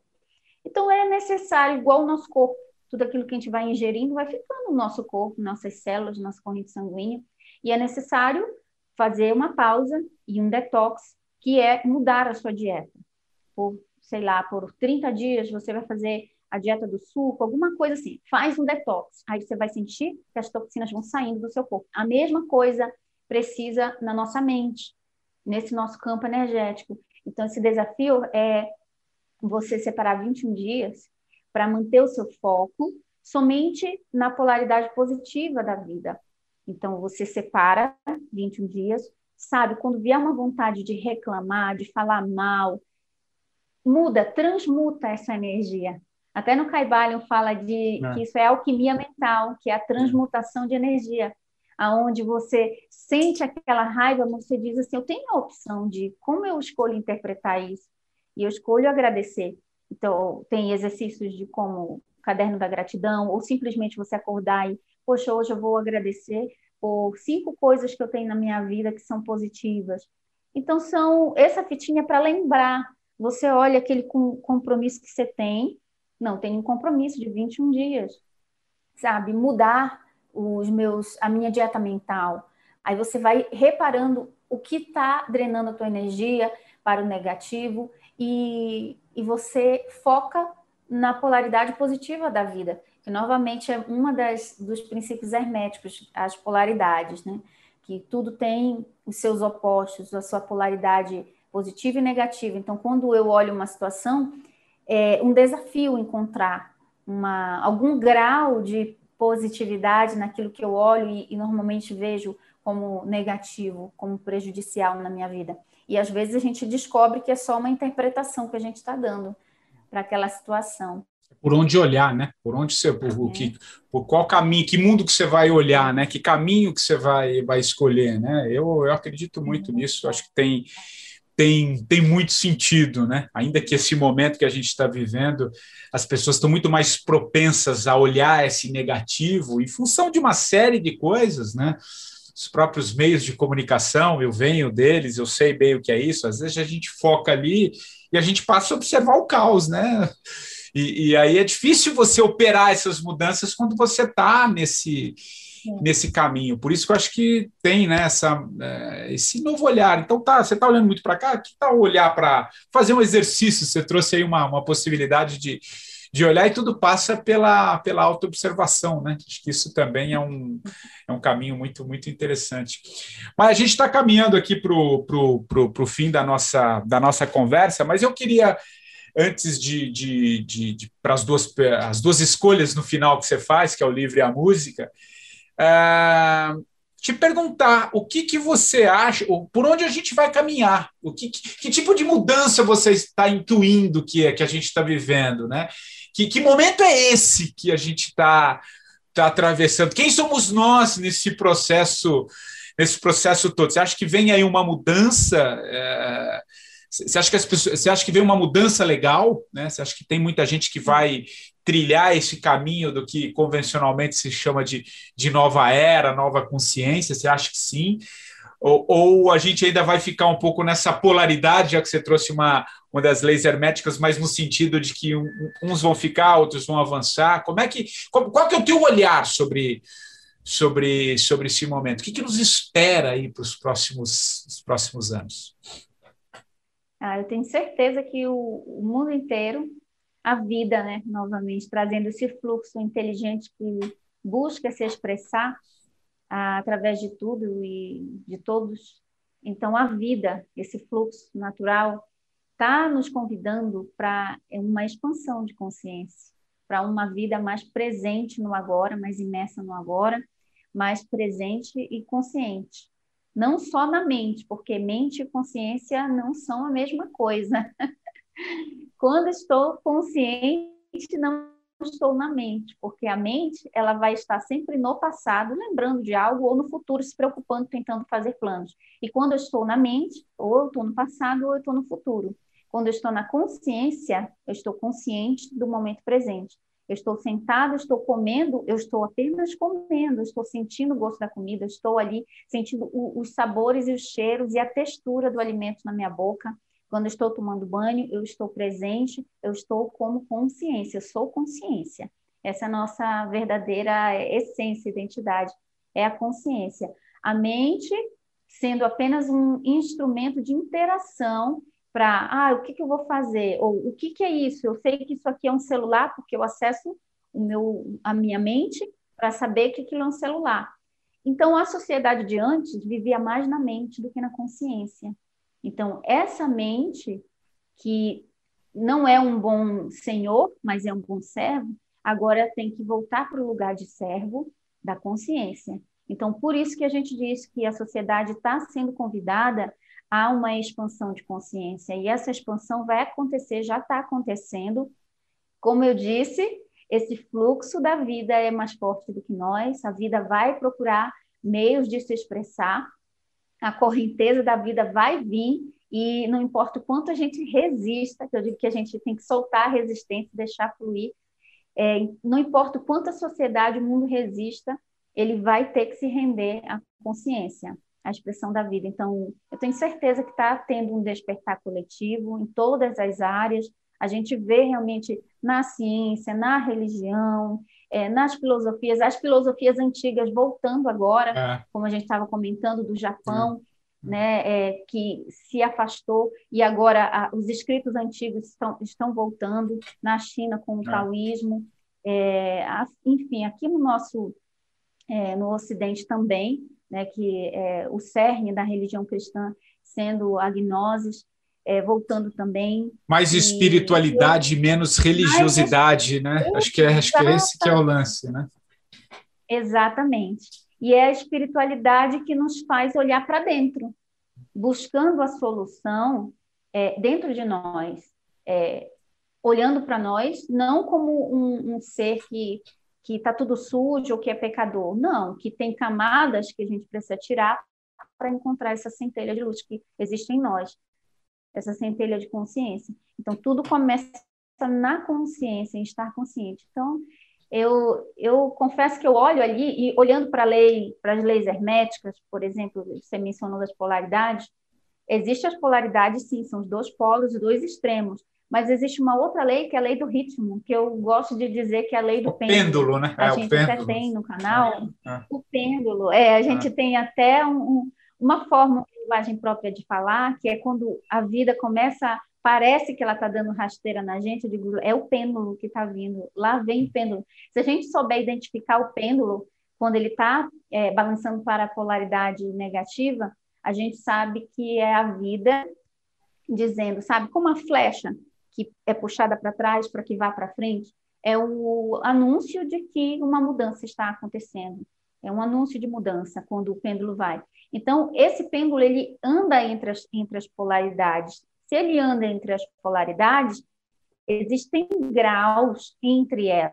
Então, é necessário, igual o nosso corpo, tudo aquilo que a gente vai ingerindo vai ficando no nosso corpo, nossas células, nossa corrente sanguínea, e é necessário fazer uma pausa e um detox, que é mudar a sua dieta. Por, sei lá, por trinta dias você vai fazer a dieta do suco, alguma coisa assim. Faz um detox. Aí você vai sentir que as toxinas vão saindo do seu corpo. A mesma coisa precisa na nossa mente, nesse nosso campo energético. Então, esse desafio é você separar vinte e um dias para manter o seu foco somente na polaridade positiva da vida. Então, você separa vinte e um dias, sabe, quando vier uma vontade de reclamar, de falar mal, muda, transmuta essa energia. Até no Kybalion fala de é. que isso é alquimia mental, que é a transmutação de energia, aonde você sente aquela raiva, você diz assim, eu tenho a opção de como eu escolho interpretar isso, e eu escolho agradecer. Então, tem exercícios de como caderno da gratidão, ou simplesmente você acordar e, poxa, hoje eu vou agradecer por cinco coisas que eu tenho na minha vida que são positivas. Então, são essa fitinha para lembrar. Você olha aquele compromisso que você tem, não, tem um compromisso de vinte e um dias, sabe? Mudar os meus, a minha dieta mental. Aí você vai reparando o que está drenando a tua energia para o negativo e, e você foca na polaridade positiva da vida, que novamente é uma das, dos princípios herméticos, as polaridades, né? Que tudo tem os seus opostos, a sua polaridade positiva e negativa. Então, quando eu olho uma situação, é um desafio encontrar uma, algum grau de positividade naquilo que eu olho e, e normalmente vejo como negativo, como prejudicial na minha vida. E às vezes a gente descobre que é só uma interpretação que a gente está dando para aquela situação. Por onde olhar, né? Por onde você, por, é. que, por qual caminho, que mundo que você vai olhar, né? Que caminho que você vai, vai escolher, né? Eu, eu acredito muito é. nisso. Acho que tem Tem, tem muito sentido, né? Ainda que esse momento que a gente está vivendo, as pessoas estão muito mais propensas a olhar esse negativo em função de uma série de coisas, né? Os próprios meios de comunicação, eu venho deles, eu sei bem o que é isso, às vezes a gente foca ali e a gente passa a observar o caos, né? E, e aí é difícil você operar essas mudanças quando você está nesse... nesse caminho, por isso que eu acho que tem, né, essa, esse novo olhar. Então tá, você está olhando muito para cá, que tal olhar para fazer um exercício? Você trouxe aí uma, uma possibilidade de, de olhar e tudo passa pela, pela autoobservação, né? Acho que isso também é um, é um caminho muito, muito interessante. Mas a gente está caminhando aqui para o pro, pro, pro fim da nossa, da nossa conversa, mas eu queria, antes de, de, de, de para as duas, as duas escolhas no final que você faz, que é o livro e a música, Uh, te perguntar o que, que você acha, por onde a gente vai caminhar, o que, que, que tipo de mudança você está intuindo que, é, que a gente está vivendo, né? Que, que momento é esse que a gente está tá atravessando? Quem somos nós nesse processo, nesse processo todo? Você acha que vem aí uma mudança? Uh, você acha que as pessoas, você acha que vem uma mudança legal, né? Você acha que tem muita gente que vai trilhar esse caminho do que convencionalmente se chama de, de nova era, nova consciência? Você acha que sim? Ou, ou a gente ainda vai ficar um pouco nessa polaridade, já que você trouxe uma, uma das leis herméticas, mas no sentido de que um, uns vão ficar, outros vão avançar? Como é que, qual, qual que é o teu olhar sobre, sobre, sobre esse momento? O que, que nos espera aí para os próximos, os próximos anos? Ah, eu tenho certeza que o, o mundo inteiro, a vida, né, novamente, trazendo esse fluxo inteligente que busca se expressar ah, através de tudo e de todos. Então, a vida, esse fluxo natural, está nos convidando para uma expansão de consciência, para uma vida mais presente no agora, mais imersa no agora, mais presente e consciente. Não só na mente, porque mente e consciência não são a mesma coisa. Quando estou consciente, não estou na mente, porque a mente ela vai estar sempre no passado, lembrando de algo, ou no futuro, se preocupando, tentando fazer planos. E quando eu estou na mente, ou eu estou no passado, ou eu estou no futuro. Quando eu estou na consciência, eu estou consciente do momento presente. Eu estou sentada, estou comendo, eu estou apenas comendo, eu estou sentindo o gosto da comida, eu estou ali sentindo o, os sabores e os cheiros e a textura do alimento na minha boca. Quando eu estou tomando banho, eu estou presente, eu estou como consciência, eu sou consciência. Essa é a nossa verdadeira essência, identidade, é a consciência. A mente sendo apenas um instrumento de interação para, ah, o que, que eu vou fazer? Ou o que, que é isso? Eu sei que isso aqui é um celular, porque eu acesso o meu, a minha mente para saber que aquilo é um celular. Então, a sociedade de antes vivia mais na mente do que na consciência. Então, essa mente, que não é um bom senhor, mas é um bom servo, agora tem que voltar para o lugar de servo da consciência. Então, por isso que a gente diz que a sociedade está sendo convidada a uma expansão de consciência, e essa expansão vai acontecer, já está acontecendo. Como eu disse, esse fluxo da vida é mais forte do que nós, a vida vai procurar meios de se expressar, a correnteza da vida vai vir, e não importa o quanto a gente resista, que eu digo que a gente tem que soltar a resistência, deixar fluir, é, não importa o quanto a sociedade, o mundo resista, ele vai ter que se render à consciência, à expressão da vida. Então, eu tenho certeza que está tendo um despertar coletivo em todas as áreas. A gente vê realmente na ciência, na religião, é, nas filosofias, as filosofias antigas voltando agora, é. como a gente estava comentando, do Japão, é. né, é, que se afastou, e agora a, os escritos antigos estão, estão voltando, na China com o é. taoísmo, é, a, enfim, aqui no nosso, é, no Ocidente também, né, que é o cerne da religião cristã sendo a gnosis, É, voltando também. Mais espiritualidade, e eu... menos religiosidade, mais... né? Acho que, é, acho que é esse que é o lance, né? Exatamente. E é a espiritualidade que nos faz olhar para dentro, buscando a solução é, dentro de nós, é, olhando para nós, não como um, um ser que que está tudo sujo ou que é pecador, não, que tem camadas que a gente precisa tirar para encontrar essa centelha de luz que existe em nós, essa centelha de consciência. Então, tudo começa na consciência, em estar consciente. Então, eu, eu confesso que eu olho ali, e olhando para a lei, para as leis herméticas, por exemplo, você mencionou das polaridades, existem as polaridades, sim, são os dois polos, os dois extremos, mas existe uma outra lei, que é a lei do ritmo, que eu gosto de dizer que é a lei do o pêndulo. pêndulo, né? A é, gente até tem no canal é, é. o pêndulo. É, a gente é. tem até um, um, uma forma, uma linguagem própria de falar, que é quando a vida começa, parece que ela está dando rasteira na gente, eu digo, é o pêndulo que está vindo, lá vem o pêndulo. Se a gente souber identificar o pêndulo, quando ele está é, balançando para a polaridade negativa, a gente sabe que é a vida dizendo, sabe, como a flecha que é puxada para trás para que vá para frente, é o anúncio de que uma mudança está acontecendo. É um anúncio de mudança quando o pêndulo vai. Então, esse pêndulo, ele anda entre as, entre as polaridades. Se ele anda entre as polaridades, existem graus entre elas.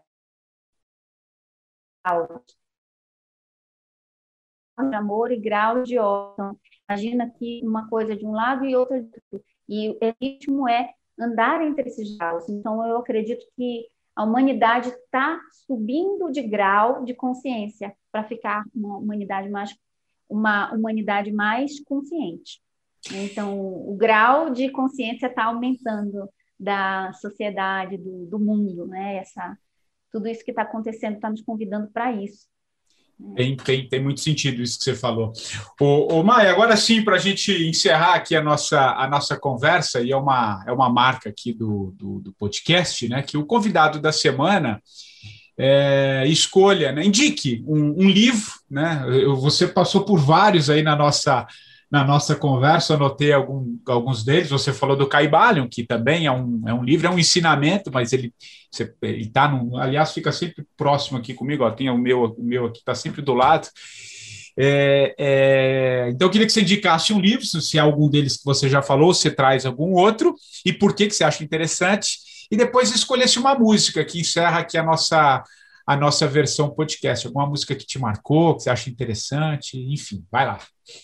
De amor e graus de ódio. Então, imagina que uma coisa de um lado e outra de outro. E o ritmo é andar entre esses graus. Então, eu acredito que a humanidade está subindo de grau de consciência para ficar uma humanidade mais, uma humanidade mais consciente. Então, o grau de consciência está aumentando da sociedade, do, do mundo, né? Essa, tudo isso que está acontecendo está nos convidando para isso. Tem, tem, tem muito sentido isso que você falou. Ô, ô Maia, agora sim, para a gente encerrar aqui a nossa, a nossa conversa, e é uma, é uma marca aqui do, do, do podcast, né, que o convidado da semana é, escolha, né, indique um, um livro, né, você passou por vários aí na nossa, na nossa conversa, anotei algum, alguns deles, você falou do Kybalion, que também é um, é um livro, é um ensinamento, mas ele está, aliás, fica sempre próximo aqui comigo, ó, tem o meu, o meu aqui, está sempre do lado. É, é, então, eu queria que você indicasse um livro, se é algum deles que você já falou, você traz algum outro, e por que, que você acha interessante, e depois escolhesse uma música que encerra aqui a nossa, a nossa versão podcast. Alguma música que te marcou, que você acha interessante, enfim, vai lá.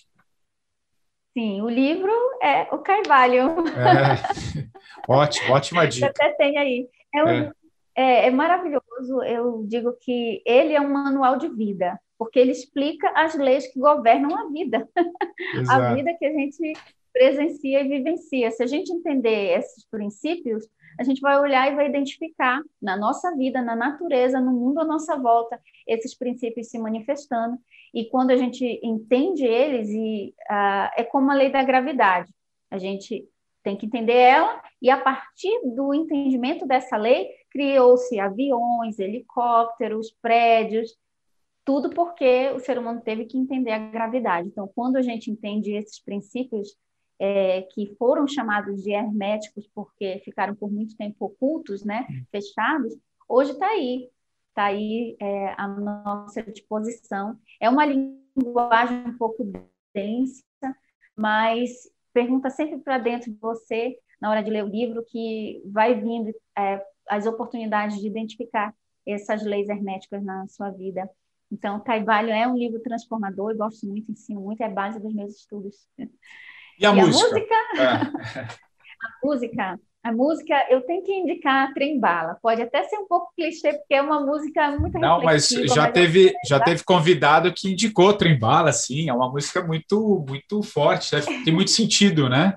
Sim, o livro é o Carvalho. É, ótimo, ótima Você dica. até tem aí. É, um, É, é, é maravilhoso, eu digo que ele é um manual de vida, porque ele explica as leis que governam a vida, a exato. vida que a gente presencia e vivencia. Se a gente entender esses princípios, a gente vai olhar e vai identificar na nossa vida, na natureza, no mundo à nossa volta, esses princípios se manifestando. E quando a gente entende eles, e, uh, é como a lei da gravidade. A gente tem que entender ela, e a partir do entendimento dessa lei, criou-se aviões, helicópteros, prédios, tudo porque o ser humano teve que entender a gravidade. Então, quando a gente entende esses princípios, é, que foram chamados de herméticos porque ficaram por muito tempo ocultos, né, fechados, hoje está aí, está aí é, à nossa disposição. É uma linguagem um pouco densa, mas pergunta sempre para dentro de você, na hora de ler o livro, que vai vindo é, as oportunidades de identificar essas leis herméticas na sua vida. Então, Carvalho é um livro transformador, eu gosto muito, ensino muito, é a base dos meus estudos. E a e música? A música, é. a música, a música, eu tenho que indicar a Trem Bala. Pode até ser um pouco clichê, porque é uma música muito Não, mas reflexiva. já mas teve, é... já teve convidado que indicou Trem Bala, sim, é uma música muito, muito forte, tem muito sentido, né?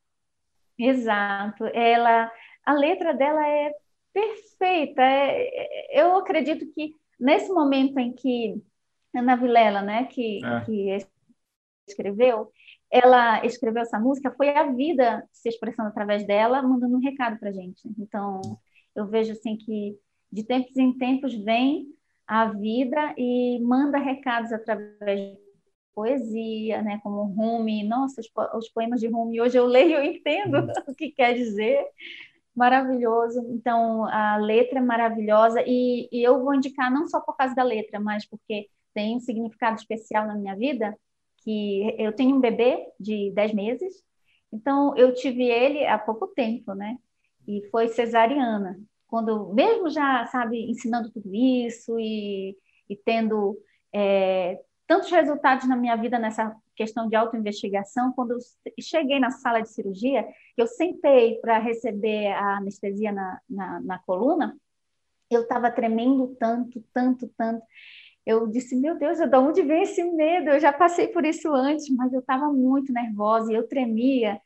Exato. Ela, a letra dela é perfeita. É, eu acredito que nesse momento em que Ana Vilela, né, que, É. que escreveu, ela escreveu essa música, foi a vida se expressando através dela, mandando um recado para a gente. Então, eu vejo assim que de tempos em tempos vem a vida e manda recados através de poesia, né, como Rumi. Nossa, os, po os poemas de Rumi, hoje eu leio e entendo hum. o que quer dizer. Maravilhoso. Então, a letra é maravilhosa e, e eu vou indicar não só por causa da letra, mas porque tem um significado especial na minha vida, que eu tenho um bebê de dez meses, então eu tive ele há pouco tempo, né? E foi cesariana. Quando, mesmo já, sabe, ensinando tudo isso e, e tendo é, tantos resultados na minha vida nessa questão de autoinvestigação, quando eu cheguei na sala de cirurgia, eu sentei para receber a anestesia na, na, na coluna, eu estava tremendo tanto, tanto, tanto. Eu disse, meu Deus, de onde vem esse medo? Eu já passei por isso antes, mas eu estava muito nervosa e eu tremia.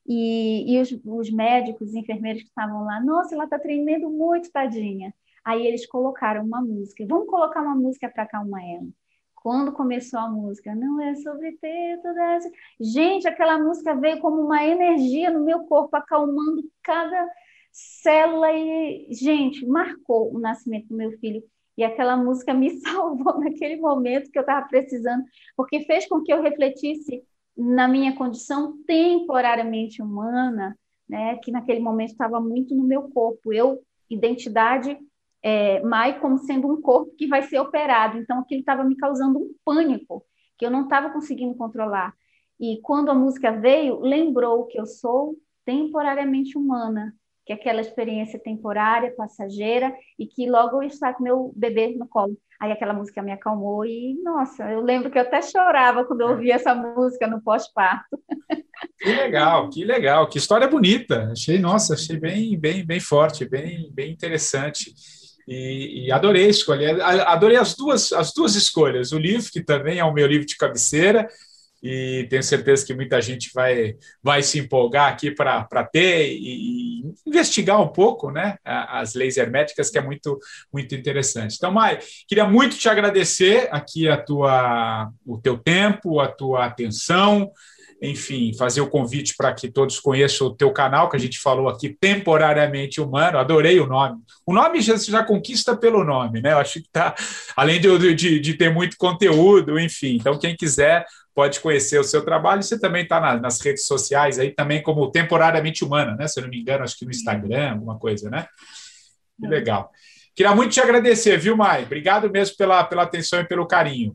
E, e os, os médicos, os enfermeiros que estavam lá, nossa, ela está tremendo muito, tadinha. Aí eles colocaram uma música, vamos colocar uma música para acalmar ela. Quando começou a música, não é sobre ter toda essa... Gente, aquela música veio como uma energia no meu corpo, acalmando cada célula e, gente, marcou o nascimento do meu filho. E aquela música me salvou naquele momento que eu estava precisando, porque fez com que eu refletisse na minha condição temporariamente humana, né, que naquele momento estava muito no meu corpo. Eu, identidade, é, Mai, como sendo um corpo que vai ser operado. Então, aquilo estava me causando um pânico, que eu não estava conseguindo controlar. E quando a música veio, lembrou que eu sou temporariamente humana, que aquela experiência temporária, passageira, e que logo eu estar com meu bebê no colo. Aí aquela música me acalmou e, nossa, eu lembro que eu até chorava quando eu ouvia essa música no pós-parto. Que legal, que legal, que história bonita. Achei, nossa, achei bem, bem, bem forte, bem, bem interessante. E, e adorei escolher, adorei as duas, as duas escolhas. O livro, que também é o meu livro de cabeceira, e tenho certeza que muita gente vai, vai se empolgar aqui para ter e, e investigar um pouco, né, as leis herméticas, que é muito, muito interessante. Então, Mai, queria muito te agradecer aqui a tua, o teu tempo, a tua atenção, enfim, fazer o convite para que todos conheçam o teu canal, que a gente falou aqui, Temporariamente Humano. Adorei o nome. O nome já, já conquista pelo nome, né? Eu acho que está, além de, de, de ter muito conteúdo, enfim. Então, quem quiser pode conhecer o seu trabalho. Você também está na, nas redes sociais aí também como Temporariamente Humana, né? Se eu não me engano, acho que no Instagram, alguma coisa, né? Que legal. Queria muito te agradecer, viu, Mai? Obrigado mesmo pela, pela atenção e pelo carinho.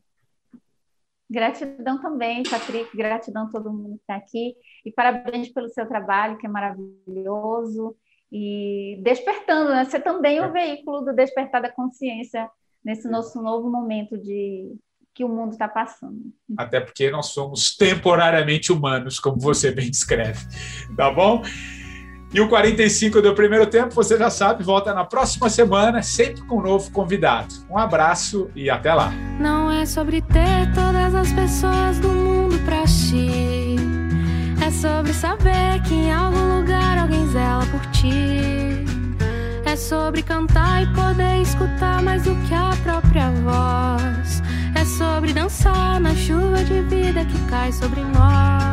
Gratidão também, Patrick, gratidão a todo mundo que está aqui e parabéns pelo seu trabalho, que é maravilhoso. e despertando, né? Ser também o veículo do despertar da consciência nesse nosso novo momento de que o mundo está passando. Até porque nós somos temporariamente humanos, como você bem descreve, tá bom? E o quarenta e cinco do primeiro tempo, você já sabe, volta na próxima semana, sempre com um novo convidado. Um abraço e até lá. Não é sobre ter todas as pessoas do mundo pra ti, é sobre saber que em algum lugar alguém zela por ti. É sobre cantar e poder escutar mais do que a própria voz. É sobre dançar na chuva de vida que cai sobre nós.